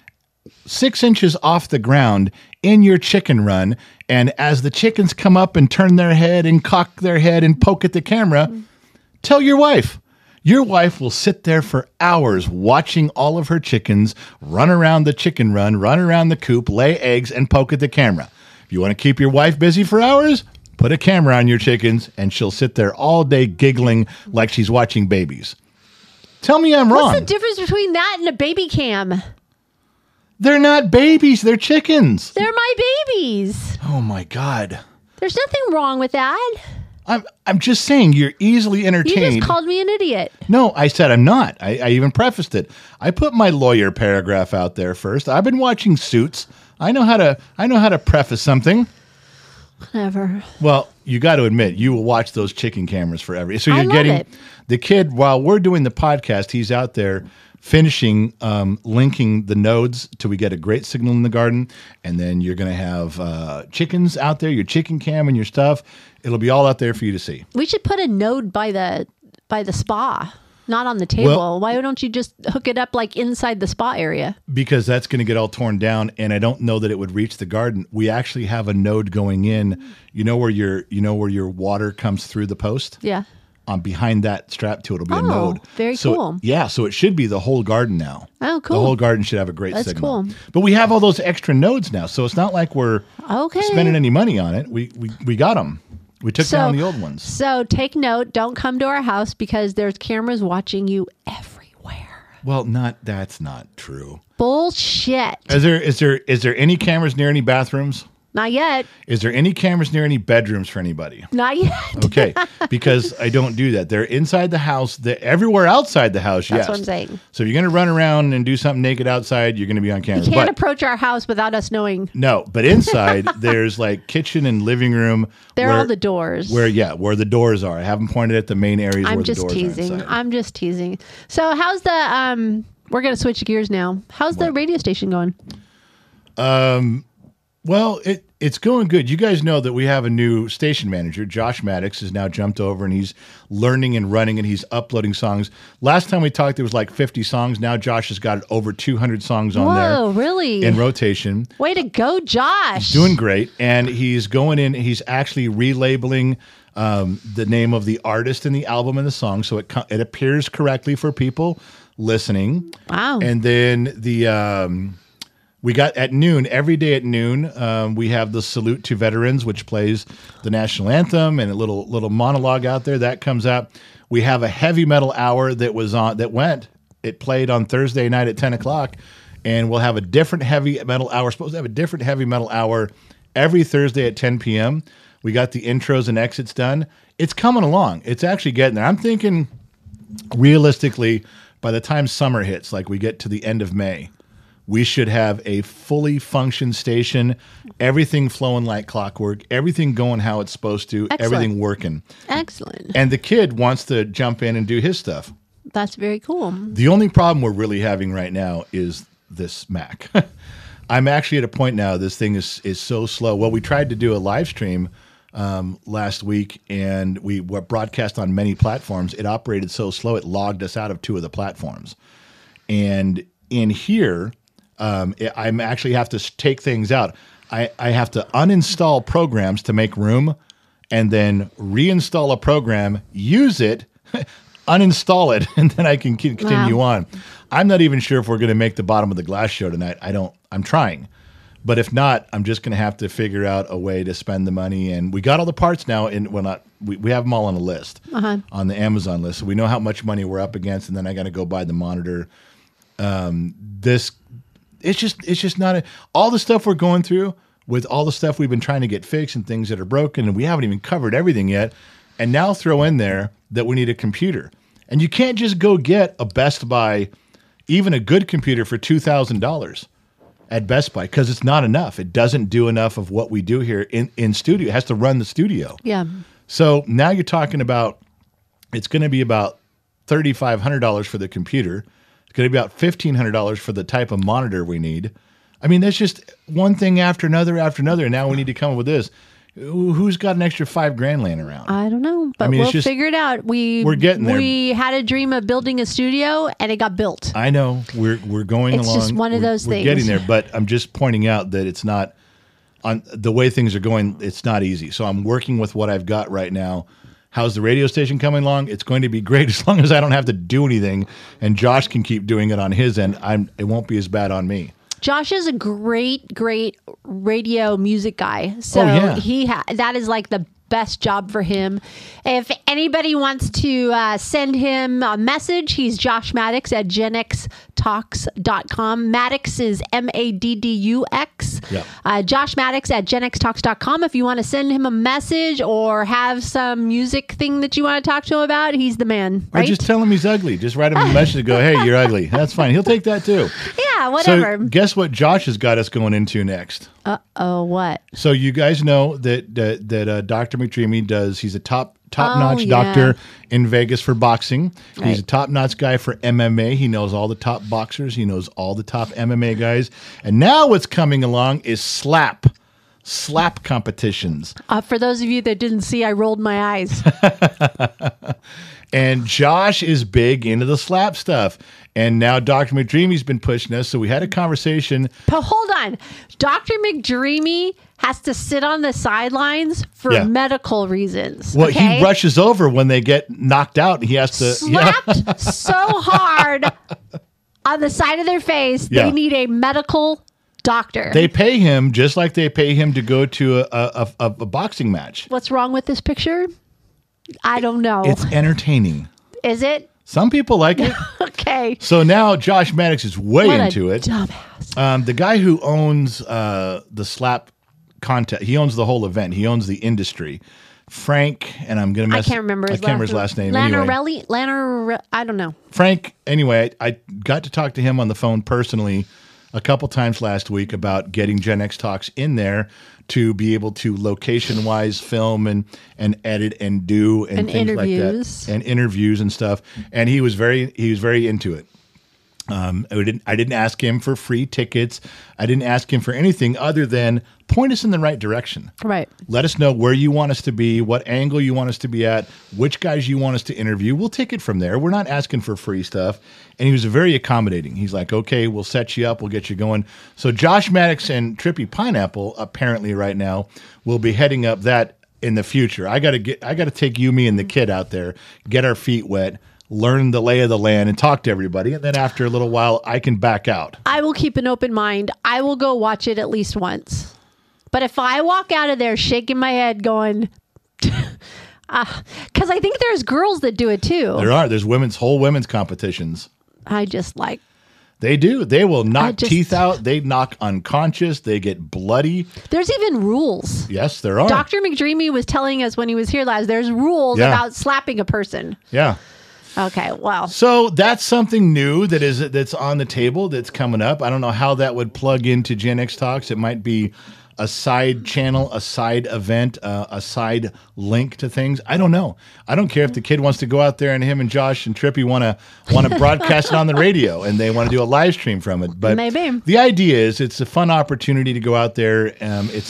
6 inches off the ground in your chicken run, and as the chickens come up and turn their head and cock their head and poke at the camera, tell your wife. Your wife will sit there for hours watching all of her chickens run around the chicken run, run around the coop, lay eggs, and poke at the camera. If you want to keep your wife busy for hours, put a camera on your chickens, and she'll sit there all day giggling like she's watching babies. Tell me I'm wrong. What's the difference between that and a baby cam? They're not babies. They're chickens. They're my babies. Oh, my God. There's nothing wrong with that. I'm just saying you're easily You entertained. just called me an idiot. No, I said I'm not. I even prefaced it. I put my lawyer paragraph out there first. I've been watching Suits. I know how to preface something. Whatever. Well, you got to admit, you will watch those chicken cameras forever. So I you're love getting it. the kid while we're doing the podcast. He's out there finishing linking the nodes till we get a great signal in the garden, and then you're going to have chickens out there, your chicken cam and your stuff. It'll be all out there for you to see. We should put a node by the spa, not on the table. Well- Why don't you just hook it up like inside the spa area? Because that's going to get all torn down, and I don't know that it would reach the garden. We actually have a node going in. You know where your water comes through the post? Yeah. Behind that strap to it'll be a Oh, node. very So, cool. Yeah, so it should be the whole garden now. Oh, cool. The whole garden should have a great That's signal. cool. But we have all those extra nodes now, so it's not like we're Okay. spending any money on it. We got them. We took down the old ones. So take note. Don't come to our house because there's cameras watching you everywhere. Well, that's not true. Bullshit. Is there any cameras near any bathrooms? Not yet. Is there any cameras near any bedrooms for anybody? Not yet. Okay, because I don't do that. They're inside the house. They're everywhere outside the house, That's yes. what I'm saying. So if you're going to run around and do something naked outside, you're going to be on camera. You can't But approach our house without us knowing. no, but inside there's like kitchen and living room. There where, are all the doors. where the doors are. I haven't pointed at the main areas I'm where just the doors teasing. are inside. I'm just teasing. So how's the we're gonna switch gears now. How's the radio station going? Well, it's going good. You guys know that we have a new station manager. Josh Maddox has now jumped over and he's learning and running and he's uploading songs. Last time we talked, there was like 50 songs. Now Josh has got over 200 songs on there. Whoa, really? In rotation. Way to go, Josh. Doing great. And he's going in, he's actually relabeling the name of the artist and the album and the song so it appears correctly for people listening. Wow. And then we got at noon, every day at noon, we have the Salute to Veterans, which plays the national anthem and a little monologue out there. That comes out. We have a heavy metal hour it played on Thursday night at 10 o'clock. And we'll have a different heavy metal hour. We're supposed to have a different heavy metal hour every Thursday at 10 p.m. We got the intros and exits done. It's coming along. It's actually getting there. I'm thinking realistically, by the time summer hits, like we get to the end of May, we should have a fully functioned station, everything flowing like clockwork, everything going how it's supposed to, Excellent. everything working. Excellent. And the kid wants to jump in and do his stuff. That's very cool. The only problem we're really having right now is this Mac. I'm actually at a point now, this thing is so slow. Well, we tried to do a live stream last week, and we were broadcast on many platforms. It operated so slow, it logged us out of 2 of the platforms. And in here, I actually have to take things out. I have to uninstall programs to make room and then reinstall a program, use it, uninstall it, and then I can continue on. I'm not even sure if we're going to make the Bottom of the Glass show tonight. I'm trying. But if not, I'm just going to have to figure out a way to spend the money. And we got all the parts now, and we have them all on a list on the Amazon list, so we know how much money we're up against. And then I got to go buy the monitor. It's just not all the stuff we're going through with all the stuff we've been trying to get fixed and things that are broken, and we haven't even covered everything yet. And now throw in there that we need a computer, and you can't just go get a Best Buy, even a good computer for $2,000 at Best Buy, because it's not enough. It doesn't do enough of what we do here in studio. It has to run the studio. Yeah. So now you're talking about, it's going to be about $3,500 for the computer. It's going to be about $1,500 for the type of monitor we need. I mean, that's just one thing after another after another. And now we need to come up with this. Who's got an extra $5,000 laying around? I don't know, but we'll figure it out. We're getting there. We had a dream of building a studio, and it got built. I know. We're going along. It's just one of those things. We're getting there, but I'm just pointing out that it's not, on the way things are going, it's not easy. So I'm working with what I've got right now. How's the radio station coming along? It's going to be great as long as I don't have to do anything, and Josh can keep doing it on his end. It won't be as bad on me. Josh is a great radio music guy. So that is like the best job for him. If anybody wants to send him a message, he's Josh Maddox at genxtalks.com. Maddox is Maddux. Yeah. Josh Maddox at genxtalks.com. If you want to send him a message or have some music thing that you want to talk to him about, he's the man, right? Or just tell him he's ugly. Just write him a message and go, hey, you're ugly. That's fine. He'll take that too. Yeah, whatever. So guess what Josh has got us going into next? What? So you guys know that Dr. McDreamy he's a top-notch doctor in Vegas for boxing. Right. He's a top-notch guy for MMA. He knows all the top boxers. He knows all the top MMA guys. And now what's coming along is slap competitions. For those of you that didn't see, I rolled my eyes. And Josh is big into the slap stuff. And now Dr. McDreamy's been pushing us. So we had a conversation. But hold on. Dr. McDreamy has to sit on the sidelines for medical reasons. Well, he rushes over when they get knocked out. He has to slapped so hard on the side of their face. They need a medical doctor. They pay him just like they pay him to go to a boxing match. What's wrong with this picture? I don't know. It's entertaining. Is it? Some people like it. Okay. So now Josh Maddox is way into it. Dumbass. The guy who owns the slap contest, he owns the whole event. He owns the industry. Frank, and I'm going to mess. I can't remember his last name. Lanarelli? I don't know. Frank, anyway, I got to talk to him on the phone personally a couple times last week about getting Gen X Talks in there to be able to location-wise film and edit and do and things interviews. Like that, and interviews and stuff. And he was very into it. I didn't ask him for free tickets. I didn't ask him for anything other than point us in the right direction. Right. Let us know where you want us to be, what angle you want us to be at, which guys you want us to interview. We'll take it from there. We're not asking for free stuff. And he was very accommodating. He's like, okay, we'll set you up. We'll get you going. So Josh Maddox and Trippy Pineapple apparently right now will be heading up that in the future. I got to take you, me, and the kid out there, get our feet wet, learn the lay of the land, and talk to everybody. And then after a little while, I can back out. I will keep an open mind. I will go watch it at least once. But if I walk out of there shaking my head going, because I think there's girls that do it too. There's whole women's competitions. I just like. They do. They will knock teeth out. They knock unconscious. They get bloody. There's even rules. Yes, there are. Dr. McDreamy was telling us when he was here last, there's rules about slapping a person. Yeah. Okay, well. So that's something new that's on the table that's coming up. I don't know how that would plug into Gen X Talks. It might be a side channel, a side event, a side link to things. I don't know. I don't care if the kid wants to go out there and him and Josh and Trippy want to broadcast it on the radio and they want to do a live stream from it. But maybe the idea is it's a fun opportunity to go out there. It's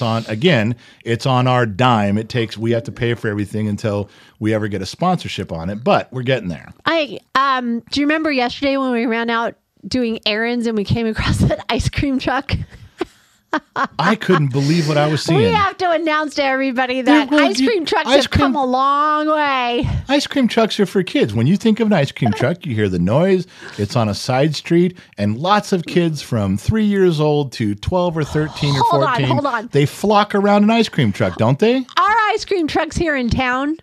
on our dime. We have to pay for everything until we ever get a sponsorship on it. But we're getting there. Do you remember yesterday when we ran out doing errands and we came across that ice cream truck? I couldn't believe what I was seeing. We have to announce to everybody that Well, ice cream trucks have come a long way. Ice cream trucks are for kids. When you think of an ice cream truck, you hear the noise. It's on a side street, and lots of kids from 3 years old to 12 or 13 or 14. Hold on. They flock around an ice cream truck, don't they? Our ice cream trucks here in town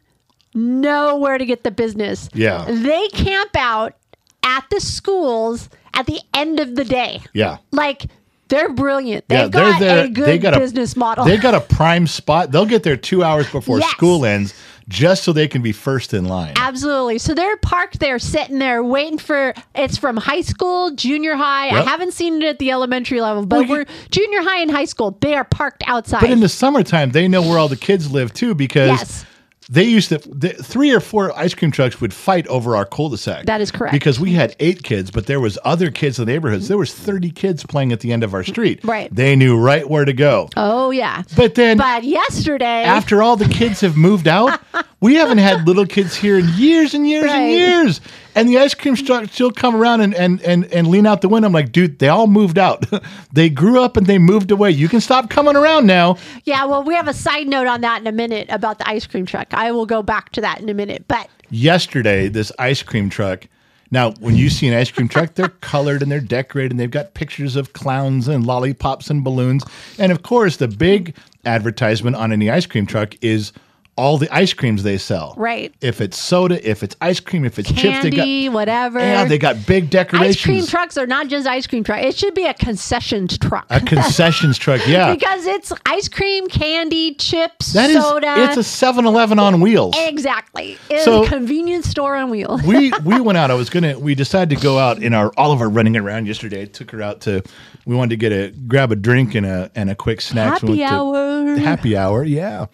know where to get the business. Yeah. They camp out at the schools at the end of the day. Yeah. Like, they're brilliant. Yeah, They've got a good business model. They got a prime spot. They'll get there 2 hours before Yes. school ends just so they can be first in line. Absolutely. So they're parked there, sitting there, waiting for, it's from high school, junior high. Yep. I haven't seen it at the elementary level, but Well, we're junior high and high school. They are parked outside. But in the summertime, they know where all the kids live too because Yes. they used to, 3 or 4 ice cream trucks would fight over our cul-de-sac. That is correct. Because we had 8 kids, but there was other kids in the neighborhoods. There was 30 kids playing at the end of our street. Right. They knew right where to go. Oh, yeah. But then But yesterday, after all the kids have moved out, we haven't had little kids here in years and years and Right. years. And the ice cream truck still come around and lean out the window. I'm like, dude, they all moved out. They grew up and they moved away. You can stop coming around now. yeah, well, we have a side note on that in a minute about the ice cream truck. I will go back to that in a minute. But Yesterday, this ice cream truck. Now, when you see an ice cream truck, they're colored and they're decorated and they've got pictures of clowns and lollipops and balloons. And of course, the big advertisement on any ice cream truck is all the ice creams they sell. Right. If it's soda, if it's ice cream, if it's chips, they candy, got whatever. Yeah, they got big decorations. Ice cream trucks are not just ice cream truck. It should be a concessions truck. A concessions truck, yeah. Because it's ice cream, candy, chips, That is, soda. it's a 7-Eleven on wheels. Exactly. It's So- a convenience store on wheels. we went out. We decided to go out in all of our running around yesterday. I took her out we wanted to grab a drink and a quick snack. So we Happy went to hour. Happy hour, yeah.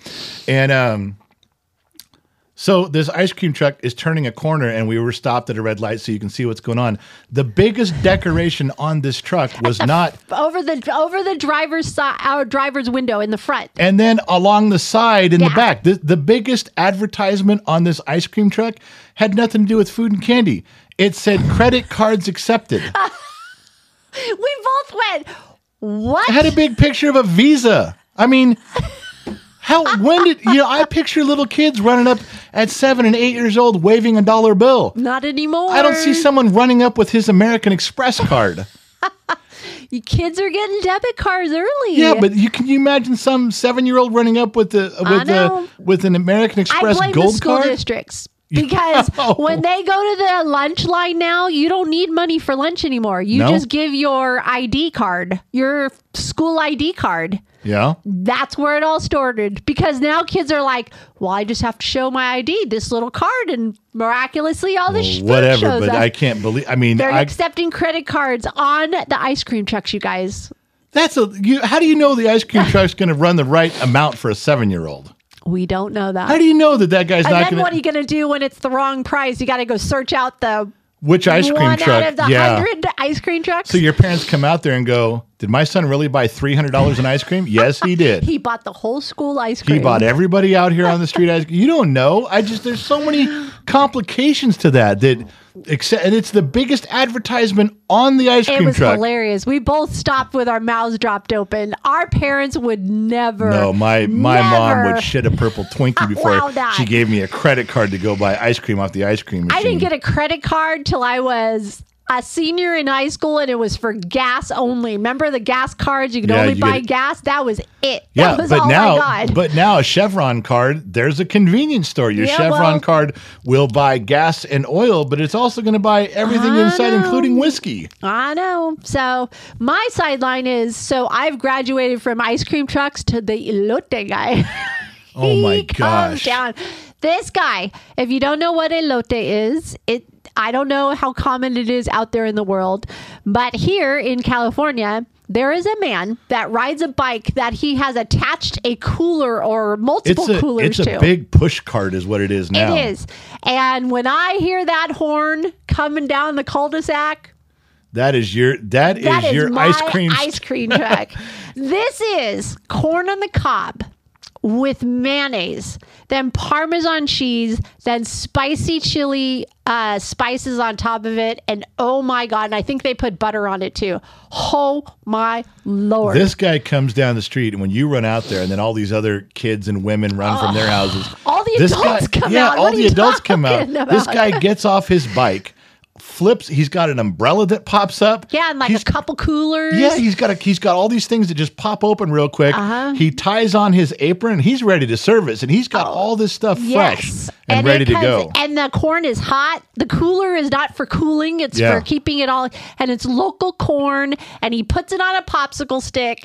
And so this ice cream truck is turning a corner, and we were stopped at a red light so you can see what's going on. The biggest decoration on this truck was not, over the driver's side, our driver's window in the front. and then along the side in the Yeah. back. The biggest advertisement on this ice cream truck had nothing to do with food and candy. It said credit cards accepted. We both went, what? It had a big picture of a Visa. I mean, I picture little kids running up at 7 and 8 years old waving a $1 bill. Not anymore. I don't see someone running up with his American Express card. You kids are getting debit cards early. Yeah, but can you imagine some 7-year-old running up with know. with an American I Express blame gold the school card? districts. Because Oh. when they go to the lunch line now, you don't need money for lunch anymore. You No? just give your ID card, your school ID card. Yeah. That's where it all started. Because now kids are like, well, I just have to show my ID, this little card, and miraculously all this food Whatever, shows but up. I can't believe. I mean, They're accepting credit cards on the ice cream trucks, you guys. how do you know the ice cream truck's going to run the right amount for a 7-year-old? We don't know that. How do you know that guy's and not then going to? what are you going to do when it's the wrong price? You got to go search out the Which ice cream one truck? out of the Yeah. 100 ice cream trucks. So your parents come out there and go, "Did my son really buy $300 in ice cream?" Yes, he did. He bought the whole school ice cream. He bought everybody out here on the street ice cream. You don't know. There's so many complications to that. And it's the biggest advertisement on the ice It cream was truck. hilarious. We both stopped with our mouths dropped open. Our parents would never. No, my mom would shit a purple Twinkie before allow that. she gave me a credit card to go buy ice cream off the ice cream machine. I didn't get a credit card till I was a senior in high school, and it was for gas only. Remember the gas cards? You could Yeah, only you buy get- gas. That was it. Yeah, That was but all now, I got. but now a Chevron card, there's a convenience store. Your Yeah, Chevron well- card will buy gas and oil, but it's also going to buy everything I inside, know. including whiskey. I know. So my sideline is, so I've graduated from ice cream trucks to the elote guy. Oh my He comes gosh. down. This guy, if you don't know what elote is, I don't know how common it is out there in the world, but here in California, there is a man that rides a bike that he has attached a cooler or multiple coolers It's to. a big push cart is what it is now. It is. And when I hear that horn coming down the cul-de-sac, That is your my ice cream. ice cream truck. This is corn on the cob with mayonnaise, then Parmesan cheese, then spicy chili spices on top of it. And oh my God, and I think they put butter on it too. Oh my Lord. This guy comes down the street, and when you run out there, and then all these other kids and women run from their houses. All the adults come out. Yeah, all What are the you adults come out. talking about? This guy gets off his bike, flips. He's got an umbrella that pops up. Yeah, and like He's- a couple coolers. Yeah, he's got all these things that just pop open real quick. He ties on his apron, and he's ready to service, and he's got all this stuff fresh and ready to go. And the corn is hot. The cooler is not for cooling; it's for keeping it all. And it's local corn, and he puts it on a popsicle stick.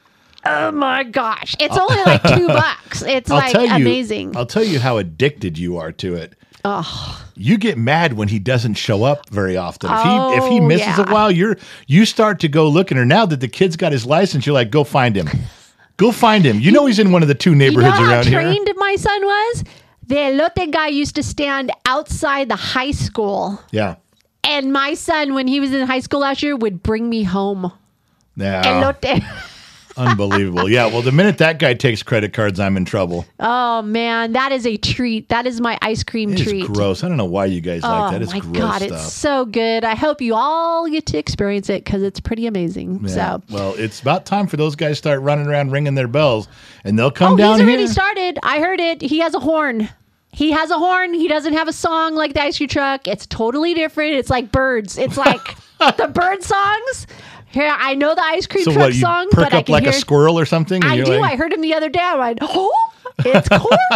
Oh my gosh! It's only like $2. It's amazing. I'll tell you how addicted you are to it. You get mad when he doesn't show up very often. If he misses a while, you start to go looking. Or now that the kid's got his license, you're like, go find him. Go find him. You know he's in one of the 2 neighborhoods around here. How trained my son was? The elote guy used to stand outside the high school. Yeah. And my son, when he was in high school last year, would bring me home. Yeah. Elote. Unbelievable. Yeah. Well, the minute that guy takes credit cards, I'm in trouble. Oh man, that is a treat. That is my ice cream treat. It's gross. I don't know why you guys like that. It's gross God, stuff. it's so good. I hope you all get to experience it because it's pretty amazing. Yeah. So, well, it's about time for those guys to start running around ringing their bells, and they'll come down he's here. already started. I heard it. He has a horn. He has a horn. He doesn't have a song like the ice cream truck. It's totally different. It's like birds. It's like the bird songs. Here, I know the ice cream So truck what? You song, perk but I up can like hear a squirrel or something? and I you're do. like- I heard him the other day. I went, oh, it's corn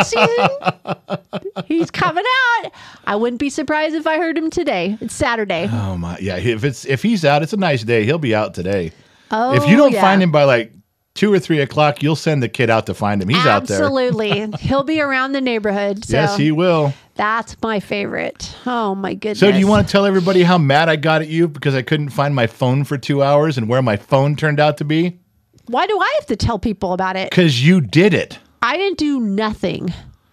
season. He's coming out. I wouldn't be surprised if I heard him today. It's Saturday. Oh my, yeah. If he's out, it's a nice day. He'll be out today. Oh, if you don't yeah. find him by like 2 or 3 o'clock, you'll send the kid out to find him. He's out there. Absolutely. He'll be around the neighborhood. So Yes, he will. that's my favorite. Oh my goodness. So do you want to tell everybody how mad I got at you because I couldn't find my phone for 2 hours and where my phone turned out to be? Why do I have to tell people about it? Because you did it. I didn't do nothing.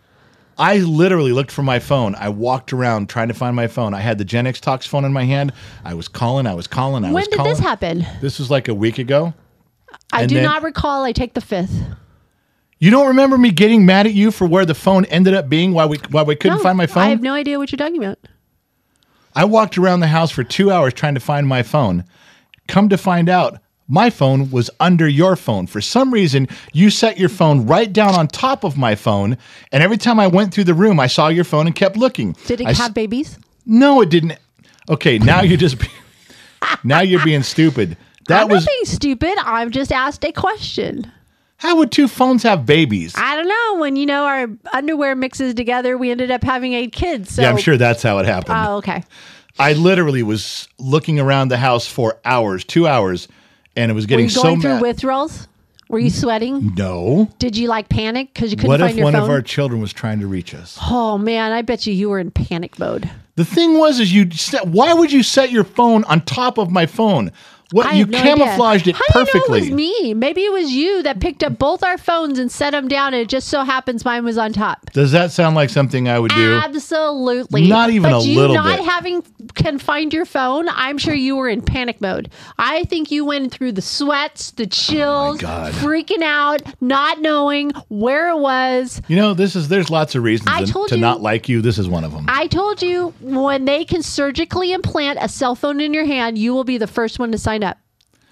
I literally looked for my phone. I walked around trying to find my phone. I had the Gen X Talks phone in my hand. I was calling. When did this happen? This was like a week ago. I And do then- not recall. I take the 5th. You don't remember me getting mad at you for where the phone ended up being while we couldn't find my phone? I have no idea what you're talking about. I walked around the house for 2 hours trying to find my phone. Come to find out, my phone was under your phone. For some reason, you set your phone right down on top of my phone, and every time I went through the room, I saw your phone and kept looking. Did it have babies? No, it didn't. Okay, now you're just now you're being stupid. I'm not being stupid. I've just asked a question. How would 2 phones have babies? I don't know. When, our underwear mixes together, we ended up having 8 kids. So. Yeah, I'm sure that's how it happened. Oh, okay. I literally was looking around the house for hours, 2 hours, and it was Were getting you so going through mad. withdrawals? Were you sweating? No. Did you panic because you couldn't What find if your one phone? of our children was trying to reach us? Oh man, I bet you were in panic mode. The thing was, why would you set your phone on top of my phone? What I you have no camouflaged idea. it perfectly. How do you know it was me? Maybe it was you that picked up both our phones and set them down, and it just so happens mine was on top. Does that sound like something I would do? Absolutely. Not even but a you little not bit. having can find your phone, I'm sure you were in panic mode. I think you went through the sweats, the chills, God. freaking out, not knowing where it was. There's lots of reasons I told to you- not like you. This is one of them. I told you when they can surgically implant a cell phone in your hand, you will be the first one to sign up.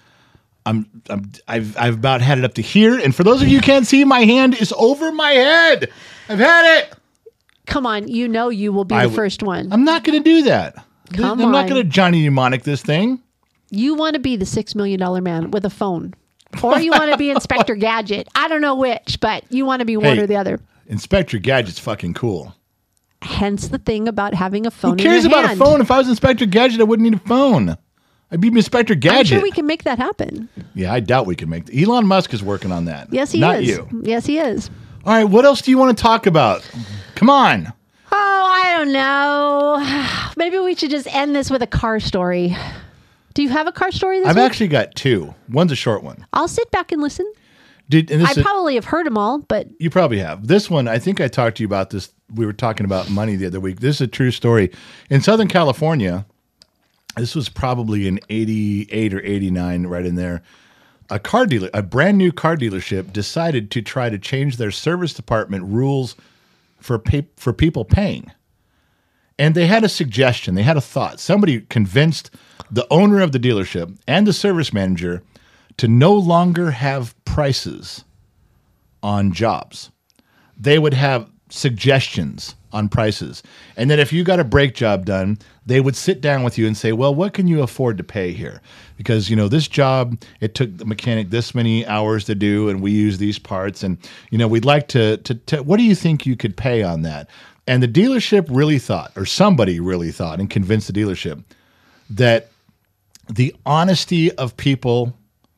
I've about had it up to here, and for those of you who can't see, my hand is over my head. I've had it. Come on, you will be the first one. I'm not going to do that. Come I'm not on. going to Johnny Mnemonic this thing. You want to be the $6 million man with a phone. Or you want to be Inspector Gadget. I don't know which, but you want to be one Hey. or the other. Inspector Gadget's fucking cool. Hence the thing about having a phone Who cares in your about hand. a phone? If I was Inspector Gadget, I wouldn't need a phone. I'd be Inspector Gadget. I'm sure we can make that happen. Yeah, I doubt we can make that. Elon Musk is working on that. Yes, he Not is. you. Yes, he is. All right, what else do you want to talk about? Come on. Oh, I don't know. Maybe we should just end this with a car story. Do you have a car story this I've week? actually got 2. One's a short one. I'll sit back and listen. I probably have heard them all, but You probably have. This one, I think I talked to you about this. We were talking about money the other week. This is a true story. In Southern California, this was probably in 88 or 89, right in there. a brand new car dealership decided to try to change their service department rules for people paying. And they had a suggestion. They had a thought. Somebody convinced the owner of the dealership and the service manager to no longer have prices on jobs. They would have suggestions on prices. And then if you got a brake job done, they would sit down with you and say, well, what can you afford to pay here? Because, this job, it took the mechanic this many hours to do, and we use these parts. And, we'd like to what do you think you could pay on that? And the dealership really thought, or somebody really thought and convinced the dealership that the honesty of people,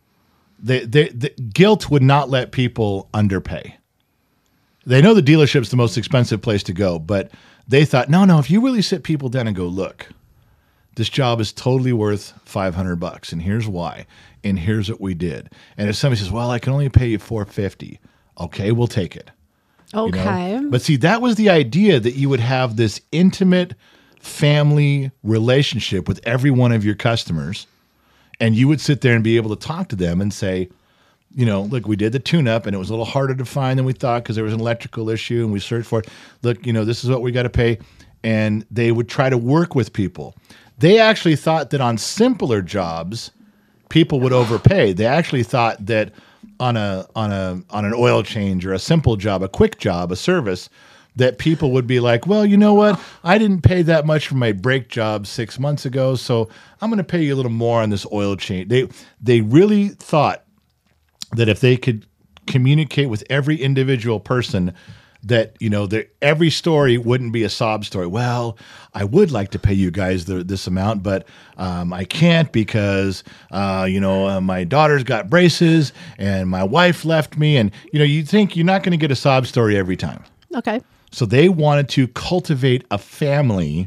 the guilt would not let people underpay. They know the dealership's the most expensive place to go, but they thought, no, if you really sit people down and go, look, this job is totally worth $500, and here's why, and here's what we did. And if somebody says, well, I can only pay you $450, okay, we'll take it. Okay. But see, that was the idea, that you would have this intimate family relationship with every one of your customers, and you would sit there and be able to talk to them and say, look, we did the tune-up, and it was a little harder to find than we thought because there was an electrical issue, and we searched for it. Look, this is what we got to pay. And they would try to work with people. They actually thought that on simpler jobs, people would overpay. They actually thought that on an oil change or a simple job, a quick job, a service, that people would be like, well, you know what? I didn't pay that much for my brake job 6 months ago, so I'm going to pay you a little more on this oil change. They really thought that if they could communicate with every individual person, that every story wouldn't be a sob story. Well, I would like to pay you guys this amount, but I can't because my daughter's got braces and my wife left me, and you think you're not going to get a sob story every time. Okay. So they wanted to cultivate a family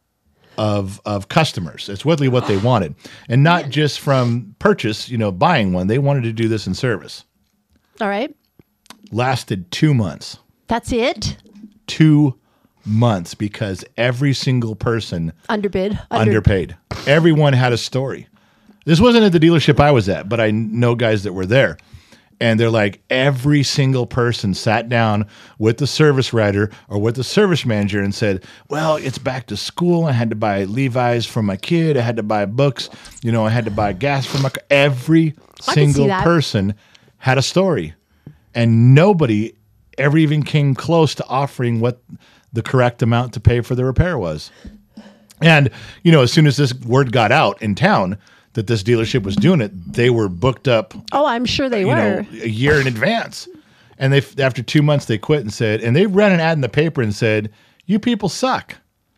of customers. It's really what they wanted, and not just from purchase, buying one. They wanted to do this in service. All right. Lasted 2 months. That's it? 2 months, because every single person underpaid. Everyone had a story. This wasn't at the dealership I was at, but I know guys that were there. And they're like, every single person sat down with the service writer or with the service manager and said, well, it's back to school. I had to buy Levi's for my kid. I had to buy books. I had to buy gas for my car. Every single person had a story. And nobody ever even came close to offering what the correct amount to pay for the repair was. And, as soon as this word got out in town that this dealership was doing it, they were booked up. Oh, I'm sure they were. A year in advance. And after 2 months, they quit and said, and they ran an ad in the paper and said, you people suck.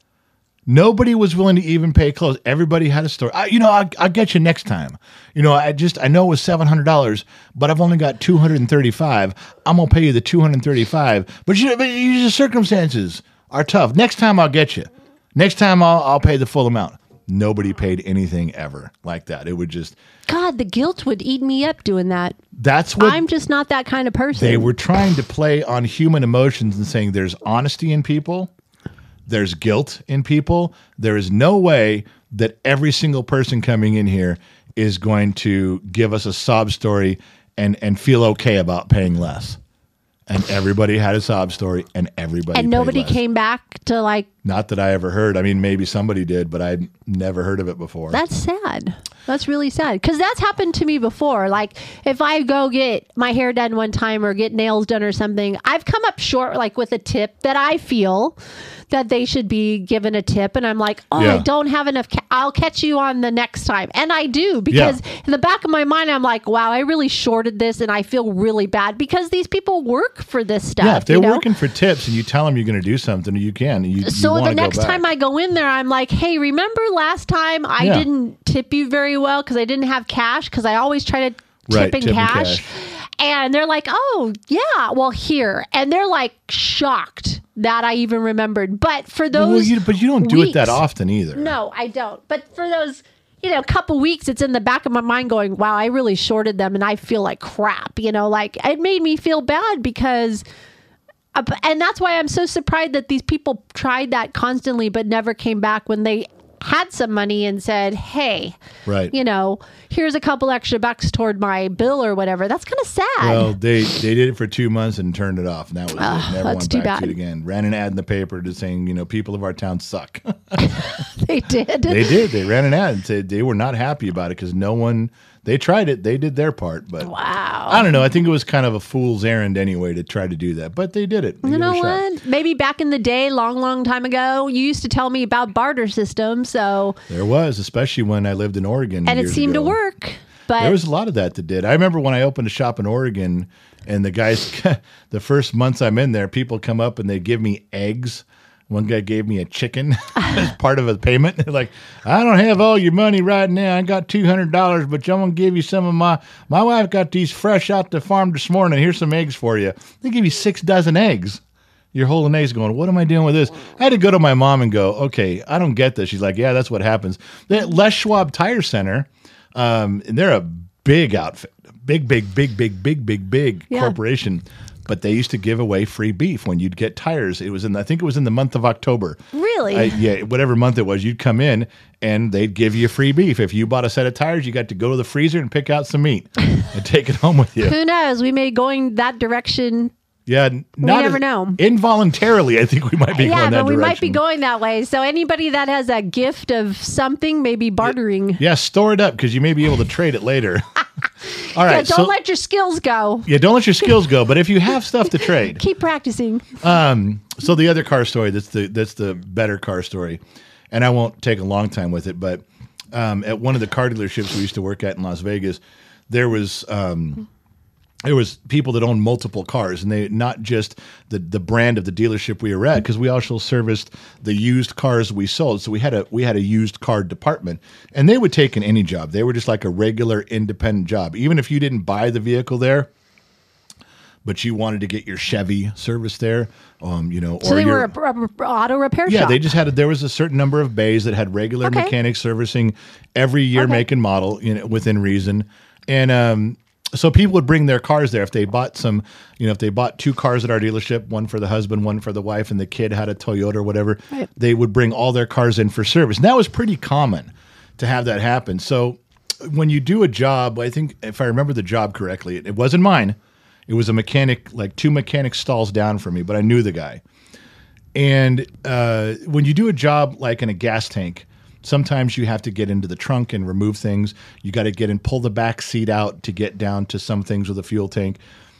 Nobody was willing to even pay close. Everybody had a story. I'll get you next time. I know it was $700, but I've only got $235. I'm going to pay you the $235. But your circumstances are tough. Next time I'll get you. Next time I'll pay the full amount. Nobody paid anything ever like that. It would just... God, the guilt would eat me up doing that. That's what... I'm just not that kind of person. They were trying to play on human emotions and saying there's honesty in people. There's guilt in people. There is no way that every single person coming in here is going to give us a sob story and feel okay about paying less. And everybody had a sob story, and everybody and nobody paid less. came back to Not that I ever heard. I mean, maybe somebody did, but I'd never heard of it before. That's sad. That's really sad. Because that's happened to me before. Like, if I go get my hair done one time or get nails done or something, I've come up short, with a tip that I feel that they should be given a tip. And I'm like, I don't have enough. I'll catch you on the next time. And I do, because in the back of my mind, I'm like, wow, I really shorted this and I feel really bad because these people work for this stuff. Yeah, if they're working for tips and you tell them you're going to do something, you can. So the next time I go in there, I'm like, hey, remember last time I didn't tip you very well because I didn't have cash, because I always try to tip in cash. And they're like, oh, yeah, well, here. And they're like shocked that I even remembered. But for those but you don't do it that often either. No, I don't. But for those, couple weeks, it's in the back of my mind going, wow, I really shorted them and I feel like crap. It made me feel bad because... and that's why I'm so surprised that these people tried that constantly but never came back when they had some money and said, hey, Right. you know, here's a couple extra bucks toward my bill or whatever. That's kind of sad. Well, they did it for 2 months and turned it off, and that was it. Never that's went too back to bad. it again. Ran an ad in the paper just saying, you know, people of our town suck. They did. They did. They ran an ad and said they were not happy about it because no one. They tried it. They did their part, but Wow. I don't know. I think it was kind of a fool's errand anyway to try to do that, but they did it. They You gave it know a shot. what? Maybe back in the day, long time ago, you used to tell me about barter systems. So, There was, especially when I lived in Oregon, and it years seemed to ago. work. But There was a lot of that did. I remember when I opened a shop in Oregon, and the guys, the first months I'm in there, people come up and they give me eggs. One guy gave me a chicken as part of a payment. They're like, I don't have all your money right now. I got $200, but I'm gonna give you some of my wife got these fresh out the farm this morning. Here's some eggs for you. They give you 6 dozen eggs. You're holding eggs going, what am I doing with this? I had to go to my mom and go, okay, I don't get this. She's like, yeah, that's what happens. The Les Schwab Tire Center, and they're a big outfit, big Yeah. corporation. But they used to give away free beef when you'd get tires. I think it was in the month of October. Really? Yeah, whatever month it was, you'd come in and they'd give you free beef. If you bought a set of tires, you got to go to the freezer and pick out some meat and take it home with you. who knows? We may going that direction. Yeah, never know. Involuntarily, I think we might be Yeah, going that but we direction. might be going that way. So anybody that has a gift of something, maybe bartering. Yeah, store it up because you may be able to trade it later. All right, Yeah, don't let your skills go. yeah, don't let your skills go. But if you have stuff to trade, Keep practicing. so the other car story, that's the better car story, and I won't take a long time with it. But at one of the car dealerships we used to work at in Las Vegas, there was people that owned multiple cars, and they not just the brand of the dealership we were at, because we also serviced the used cars we sold. So we had a used car department, and they would take in any job. They were just like a regular independent job, even if you didn't buy the vehicle there, but you wanted to get your Chevy serviced there, you know. So or they your, were a auto repair yeah, shop. they just there was a certain number of bays that had regular Okay. mechanic servicing every year, Okay. make and model, you know, within reason. And so people would bring their cars there if they bought some, you know, if they bought 2 cars at our dealership, one for the husband, one for the wife, and the kid had a Toyota or whatever. Right. They would bring all their cars in for service. And that was pretty common to have that happen. So when you do a job, I think if I remember the job correctly, it wasn't mine. It was a mechanic, like 2 mechanic stalls down from me, but I knew the guy. And when you do a job like in a gas tank, sometimes you have to get into the trunk and remove things. You got to get and pull the back seat out to get down to some things with a fuel tank.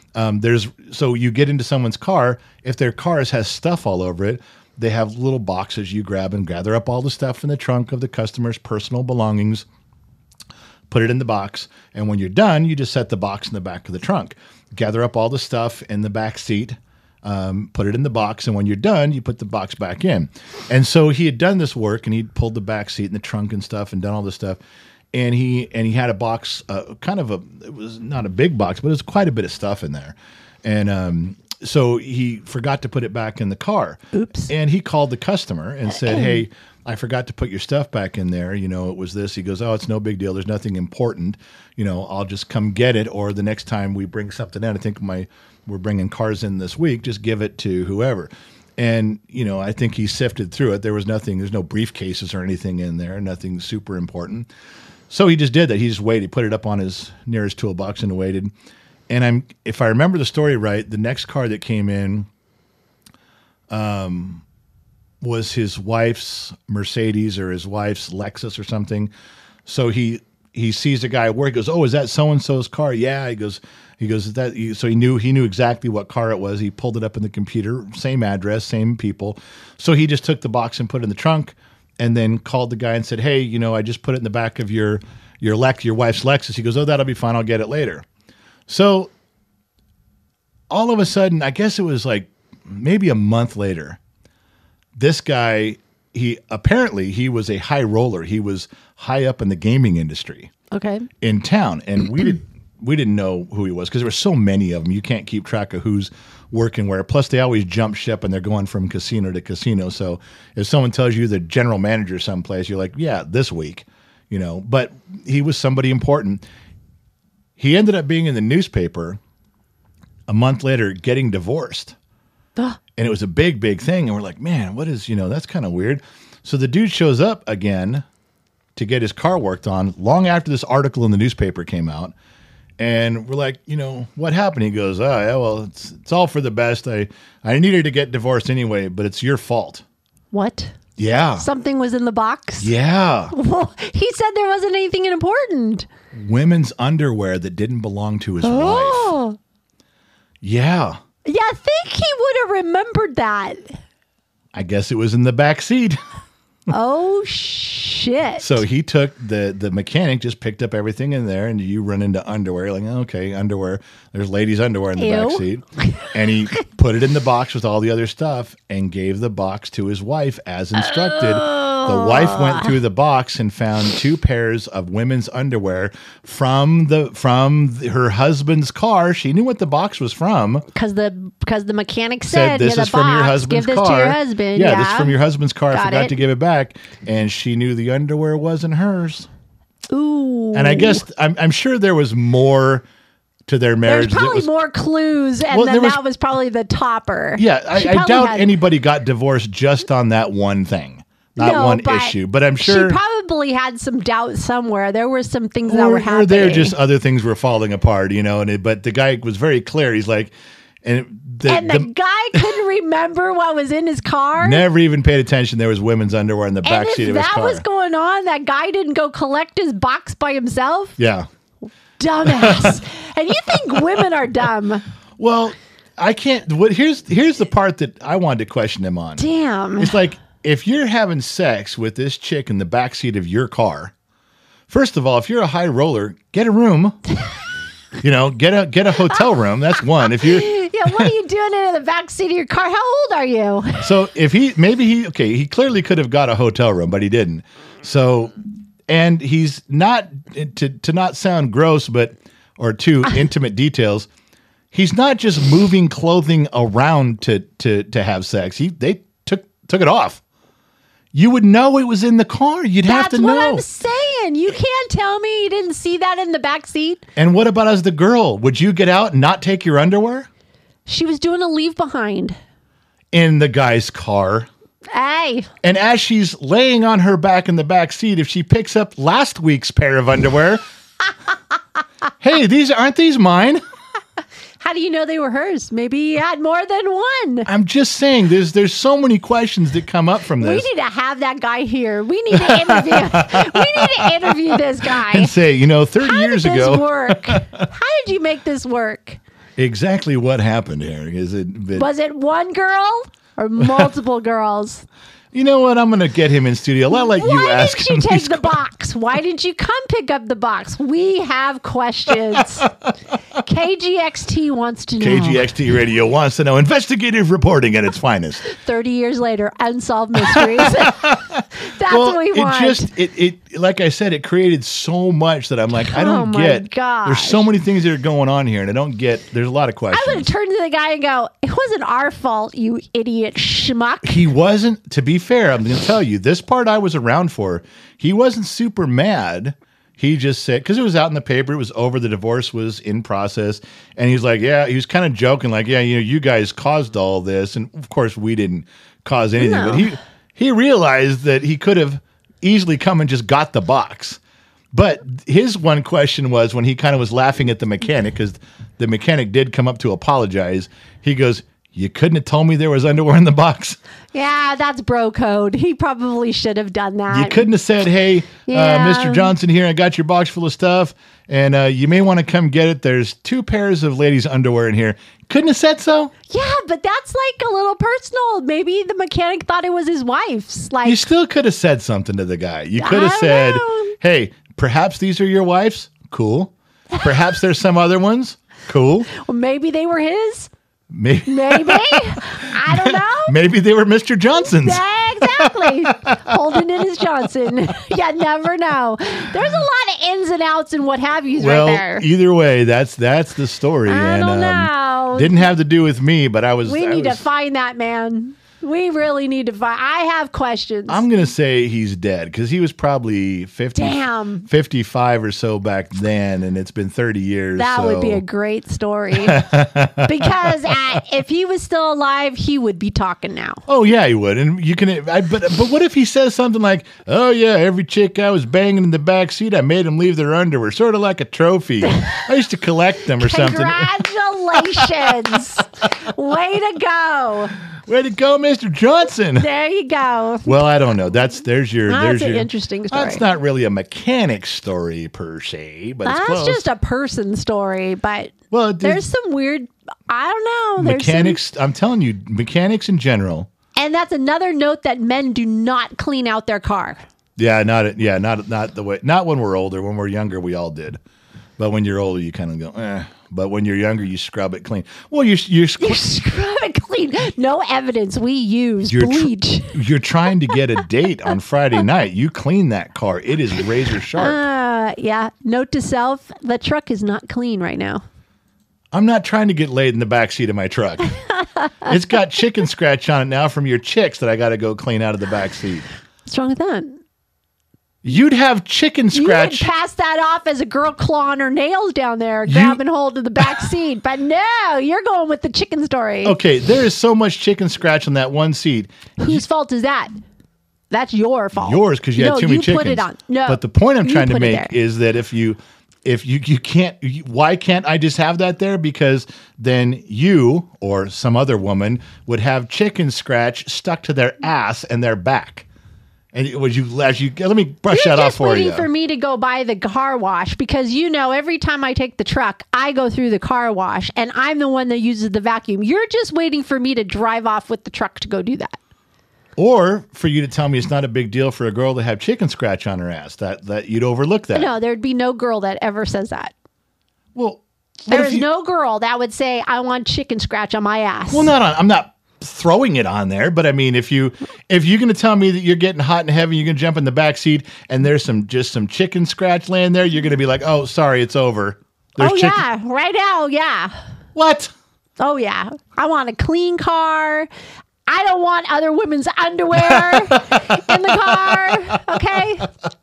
So you get into someone's car. If their cars has stuff all over it, they have little boxes you grab and gather up all the stuff in the trunk of the customer's personal belongings, put it in the box, and when you're done, you just set the box in the back of the trunk. Gather up all the stuff in the back seat, put it in the box, and when you're done, you put the box back in. And so he had done this work, and he'd pulled the back seat and the trunk and stuff and done all this stuff. And he had a box, it was not a big box, but it was quite a bit of stuff in there. And so he forgot to put it back in the car. Oops. And he called the customer and said, hey, I forgot to put your stuff back in there. You know, it was this. He goes, oh, it's no big deal. There's nothing important. You know, I'll just come get it. Or the next time we bring something in, I think we're bringing cars in this week, just give it to whoever. And, you know, I think he sifted through it. There's no briefcases or anything in there, nothing super important. So he just did that. He just waited, put it up on his nearest toolbox and waited. And if I remember the story right, the next car that came in was his wife's Mercedes or his wife's Lexus or something. So he sees a guy at work. He goes, "Oh, is that so and so's car?" Yeah. He goes, "Is that?" So he knew exactly what car it was. He pulled it up in the computer, same address, same people. So he just took the box and put it in the trunk, and then called the guy and said, "Hey, you know, I just put it in the back of your wife's Lexus." He goes, "Oh, that'll be fine. I'll get it later." So all of a sudden, I guess it was like maybe a month later, this guy, he was a high roller. He was high up in the gaming industry Okay. in town, and we didn't know who he was because there were so many of them. You can't keep track of who's working where. Plus, they always jump ship and they're going from casino to casino. So if someone tells you the general manager someplace, you're like, yeah, this week, you know. But he was somebody important. He ended up being in the newspaper a month later, getting divorced. Ugh. And it was a big, big thing. And we're like, man, what is, you know, that's kind of weird. So the dude shows up again to get his car worked on long after this article in the newspaper came out. And we're like, what happened? He goes, oh, yeah, well, it's all for the best. I needed to get divorced anyway, but it's your fault. What? Yeah. Something was in the box? Yeah. Well, he said there wasn't anything important. Women's underwear that didn't belong to his wife. Yeah. Yeah, I think he would have remembered that. I guess it was in the back seat. Oh, shit. So he took the mechanic, just picked up everything in there, and you run into underwear. Like, okay, underwear. There's ladies' underwear in the back seat. And he put it in the box with all the other stuff and gave the box to his wife as instructed. The wife went through the box and found 2 pairs of women's underwear from her husband's car. She knew what the box was from. Because the mechanic said this is from your husband's car. Give this to your husband. Yeah, this is from your husband's car. I forgot it. to give it back. And she knew the underwear wasn't hers. Ooh. And I guess I'm sure there was more to their marriage. There's probably more clues, and then that was probably the topper. Yeah, I doubt anybody got divorced just on that one thing. Not one issue, but I'm sure she probably had some doubt somewhere. There were some things that were happening. Or there just other things were falling apart, but the guy was very clear. He's like, the guy couldn't remember what was in his car. Never even paid attention. There was women's underwear in the back seat of his car. That was going on. That guy didn't go collect his box by himself. Yeah, dumbass. And you think women are dumb? Well, I can't. Here's the part that I wanted to question him on. Damn, it's like, if you're having sex with this chick in the backseat of your car, first of all, if you're a high roller, get a room. Get a hotel room. That's one. If you're what are you doing in the backseat of your car? How old are you? So if he clearly could have got a hotel room, but he didn't. So, and he's not to not sound gross, or too intimate details. He's not just moving clothing around to have sex. They took it off. You would know it was in the car. You'd have to know. That's what I'm saying. You can't tell me you didn't see that in the back seat. And what about as the girl? Would you get out and not take your underwear? She was doing a leave behind. In the guy's car. Hey. And as she's laying on her back in the back seat, if she picks up last week's pair of underwear, hey, aren't these mine? How do you know they were hers? Maybe he had more than one. I'm just saying, there's so many questions that come up from this. We need to have that guy here. We need to interview this guy. And say, 30 years ago. How did this work? How did you make this work? Exactly what happened here. Was it one girl or multiple girls? You know what? I'm going to get him in studio. I'll let you ask him. Why didn't you take the box? Why didn't you come pick up the box? We have questions. KGXT wants to know. KGXT Radio wants to know. Investigative reporting at its finest. 30 years later, unsolved mysteries. That's what we want. It like I said, it created so much that I'm like, I don't get. Gosh. There's so many things that are going on here, and I don't get. There's a lot of questions. I would have turned to the guy and go, "It wasn't our fault, you idiot schmuck." He wasn't. To be fair, I'm going to tell you, this part I was around for. He wasn't super mad. He just said, because it was out in the paper, it was over, the divorce was in process. And he's like, yeah, he was kind of joking, like, yeah, you guys caused all this. And of course, we didn't cause anything. No. But he realized that he could have easily come and just got the box. But his one question was when he kind of was laughing at the mechanic, because the mechanic did come up to apologize. He goes, you couldn't have told me there was underwear in the box? Yeah, that's bro code. He probably should have done that. You couldn't have said, hey, Mr. Johnson here, I got your box full of stuff, and you may want to come get it. There's 2 pairs of ladies' underwear in here. Couldn't have said so? Yeah, but that's like a little personal. Maybe the mechanic thought it was his wife's. You still could have said something to the guy. You could have said, hey, perhaps these are your wife's? Cool. Perhaps there's some other ones? Cool. Well, maybe they were his. Maybe. I don't know. Maybe they were Mr. Johnson's. Exactly. Holden and his Johnson. You never know. There's a lot of ins and outs and what have yous right there. Either way, that's the story. I don't know. Didn't have to do with me, but I was. We need to find that man. We really need to find. I have questions. I'm going to say he's dead because he was probably 55 or so back then, and it's been 30 years. That would be a great story. Because if he was still alive, he would be talking now. Oh, yeah, he would. And you can, but what if he says something like, oh, yeah, every chick I was banging in the back seat, I made them leave their underwear, sort of like a trophy. I used to collect them or something. Congratulations. Way to go. Way to go, Mr. Johnson. There you go. Well, I don't know. That's an interesting story. That's not really a mechanic story per se, but it's close. That's just a person story. But there's some weird. I don't know. Mechanics. I'm telling you, mechanics in general. And that's another note that men do not clean out their car. Yeah, not the way. Not when we're older. When we're younger, we all did. But when you're older, you kind of go, eh. But when you're younger, you scrub it clean. Well, you scrub it clean. No evidence. We use bleach. You're trying to get a date on Friday night. You clean that car. It is razor sharp. Yeah. Note to self, the truck is not clean right now. I'm not trying to get laid in the back seat of my truck. It's got chicken scratch on it now from your chicks that I got to go clean out of the back seat. What's wrong with that? You'd have chicken scratch. You would pass that off as a girl clawing her nails down there, grabbing hold of the back seat. But no, you're going with the chicken story. Okay, there is so much chicken scratch on that one seat. Whose fault is that? That's your fault. Yours, because you had too many chickens. Put it on. No, but the point I'm trying to make is that if you can't, why can't I just have that there? Because then you or some other woman would have chicken scratch stuck to their ass and their back. And let me brush that off for you. You're just waiting for me to go by the car wash because every time I take the truck, I go through the car wash and I'm the one that uses the vacuum. You're just waiting for me to drive off with the truck to go do that. Or for you to tell me it's not a big deal for a girl to have chicken scratch on her ass, that you'd overlook that. No, there'd be no girl that ever says that. Well, there's no girl that would say, I want chicken scratch on my ass. Well, I'm not throwing it on there, but I mean, if you're going to tell me that you're getting hot and heavy, you're going to jump in the back seat and there's some chicken scratch laying there, you're going to be like, oh, sorry, it's over. Yeah, right now, yeah. What? Oh yeah, I want a clean car. I don't want other women's underwear in the car. Okay.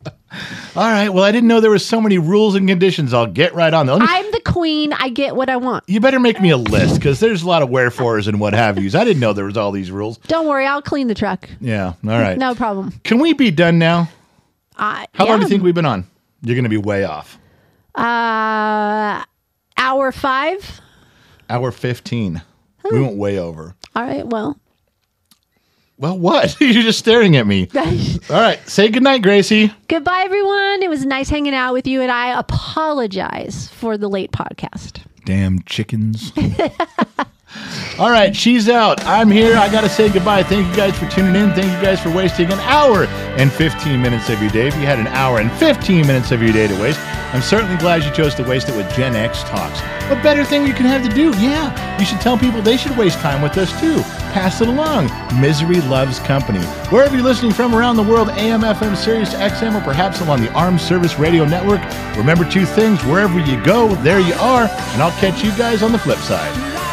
All right. Well, I didn't know there were so many rules and conditions. I'll get right on them. I'm the queen. I get what I want. You better make me a list because there's a lot of wherefores and what have yous. I didn't know there was all these rules. Don't worry. I'll clean the truck. Yeah. All right. No problem. Can we be done now? How long do you think we've been on? You're going to be way off. Hour 5. Hour 15. We went way over. All right. Well, what? You're just staring at me. All right. Say goodnight, Gracie. Goodbye, everyone. It was nice hanging out with you, and I apologize for the late podcast. Damn chickens. All right. She's out. I'm here. I got to say goodbye. Thank you guys for tuning in. Thank you guys for wasting an hour and 15 minutes of your day. If you had an hour and 15 minutes of your day to waste, I'm certainly glad you chose to waste it with Gen X Talks. What better thing you can have to do? Yeah, you should tell people they should waste time with us too. Pass it along. Misery loves company. Wherever you're listening from around the world, AM, FM, Sirius XM, or perhaps along the Armed Service Radio Network, remember 2 things. Wherever you go, there you are. And I'll catch you guys on the flip side.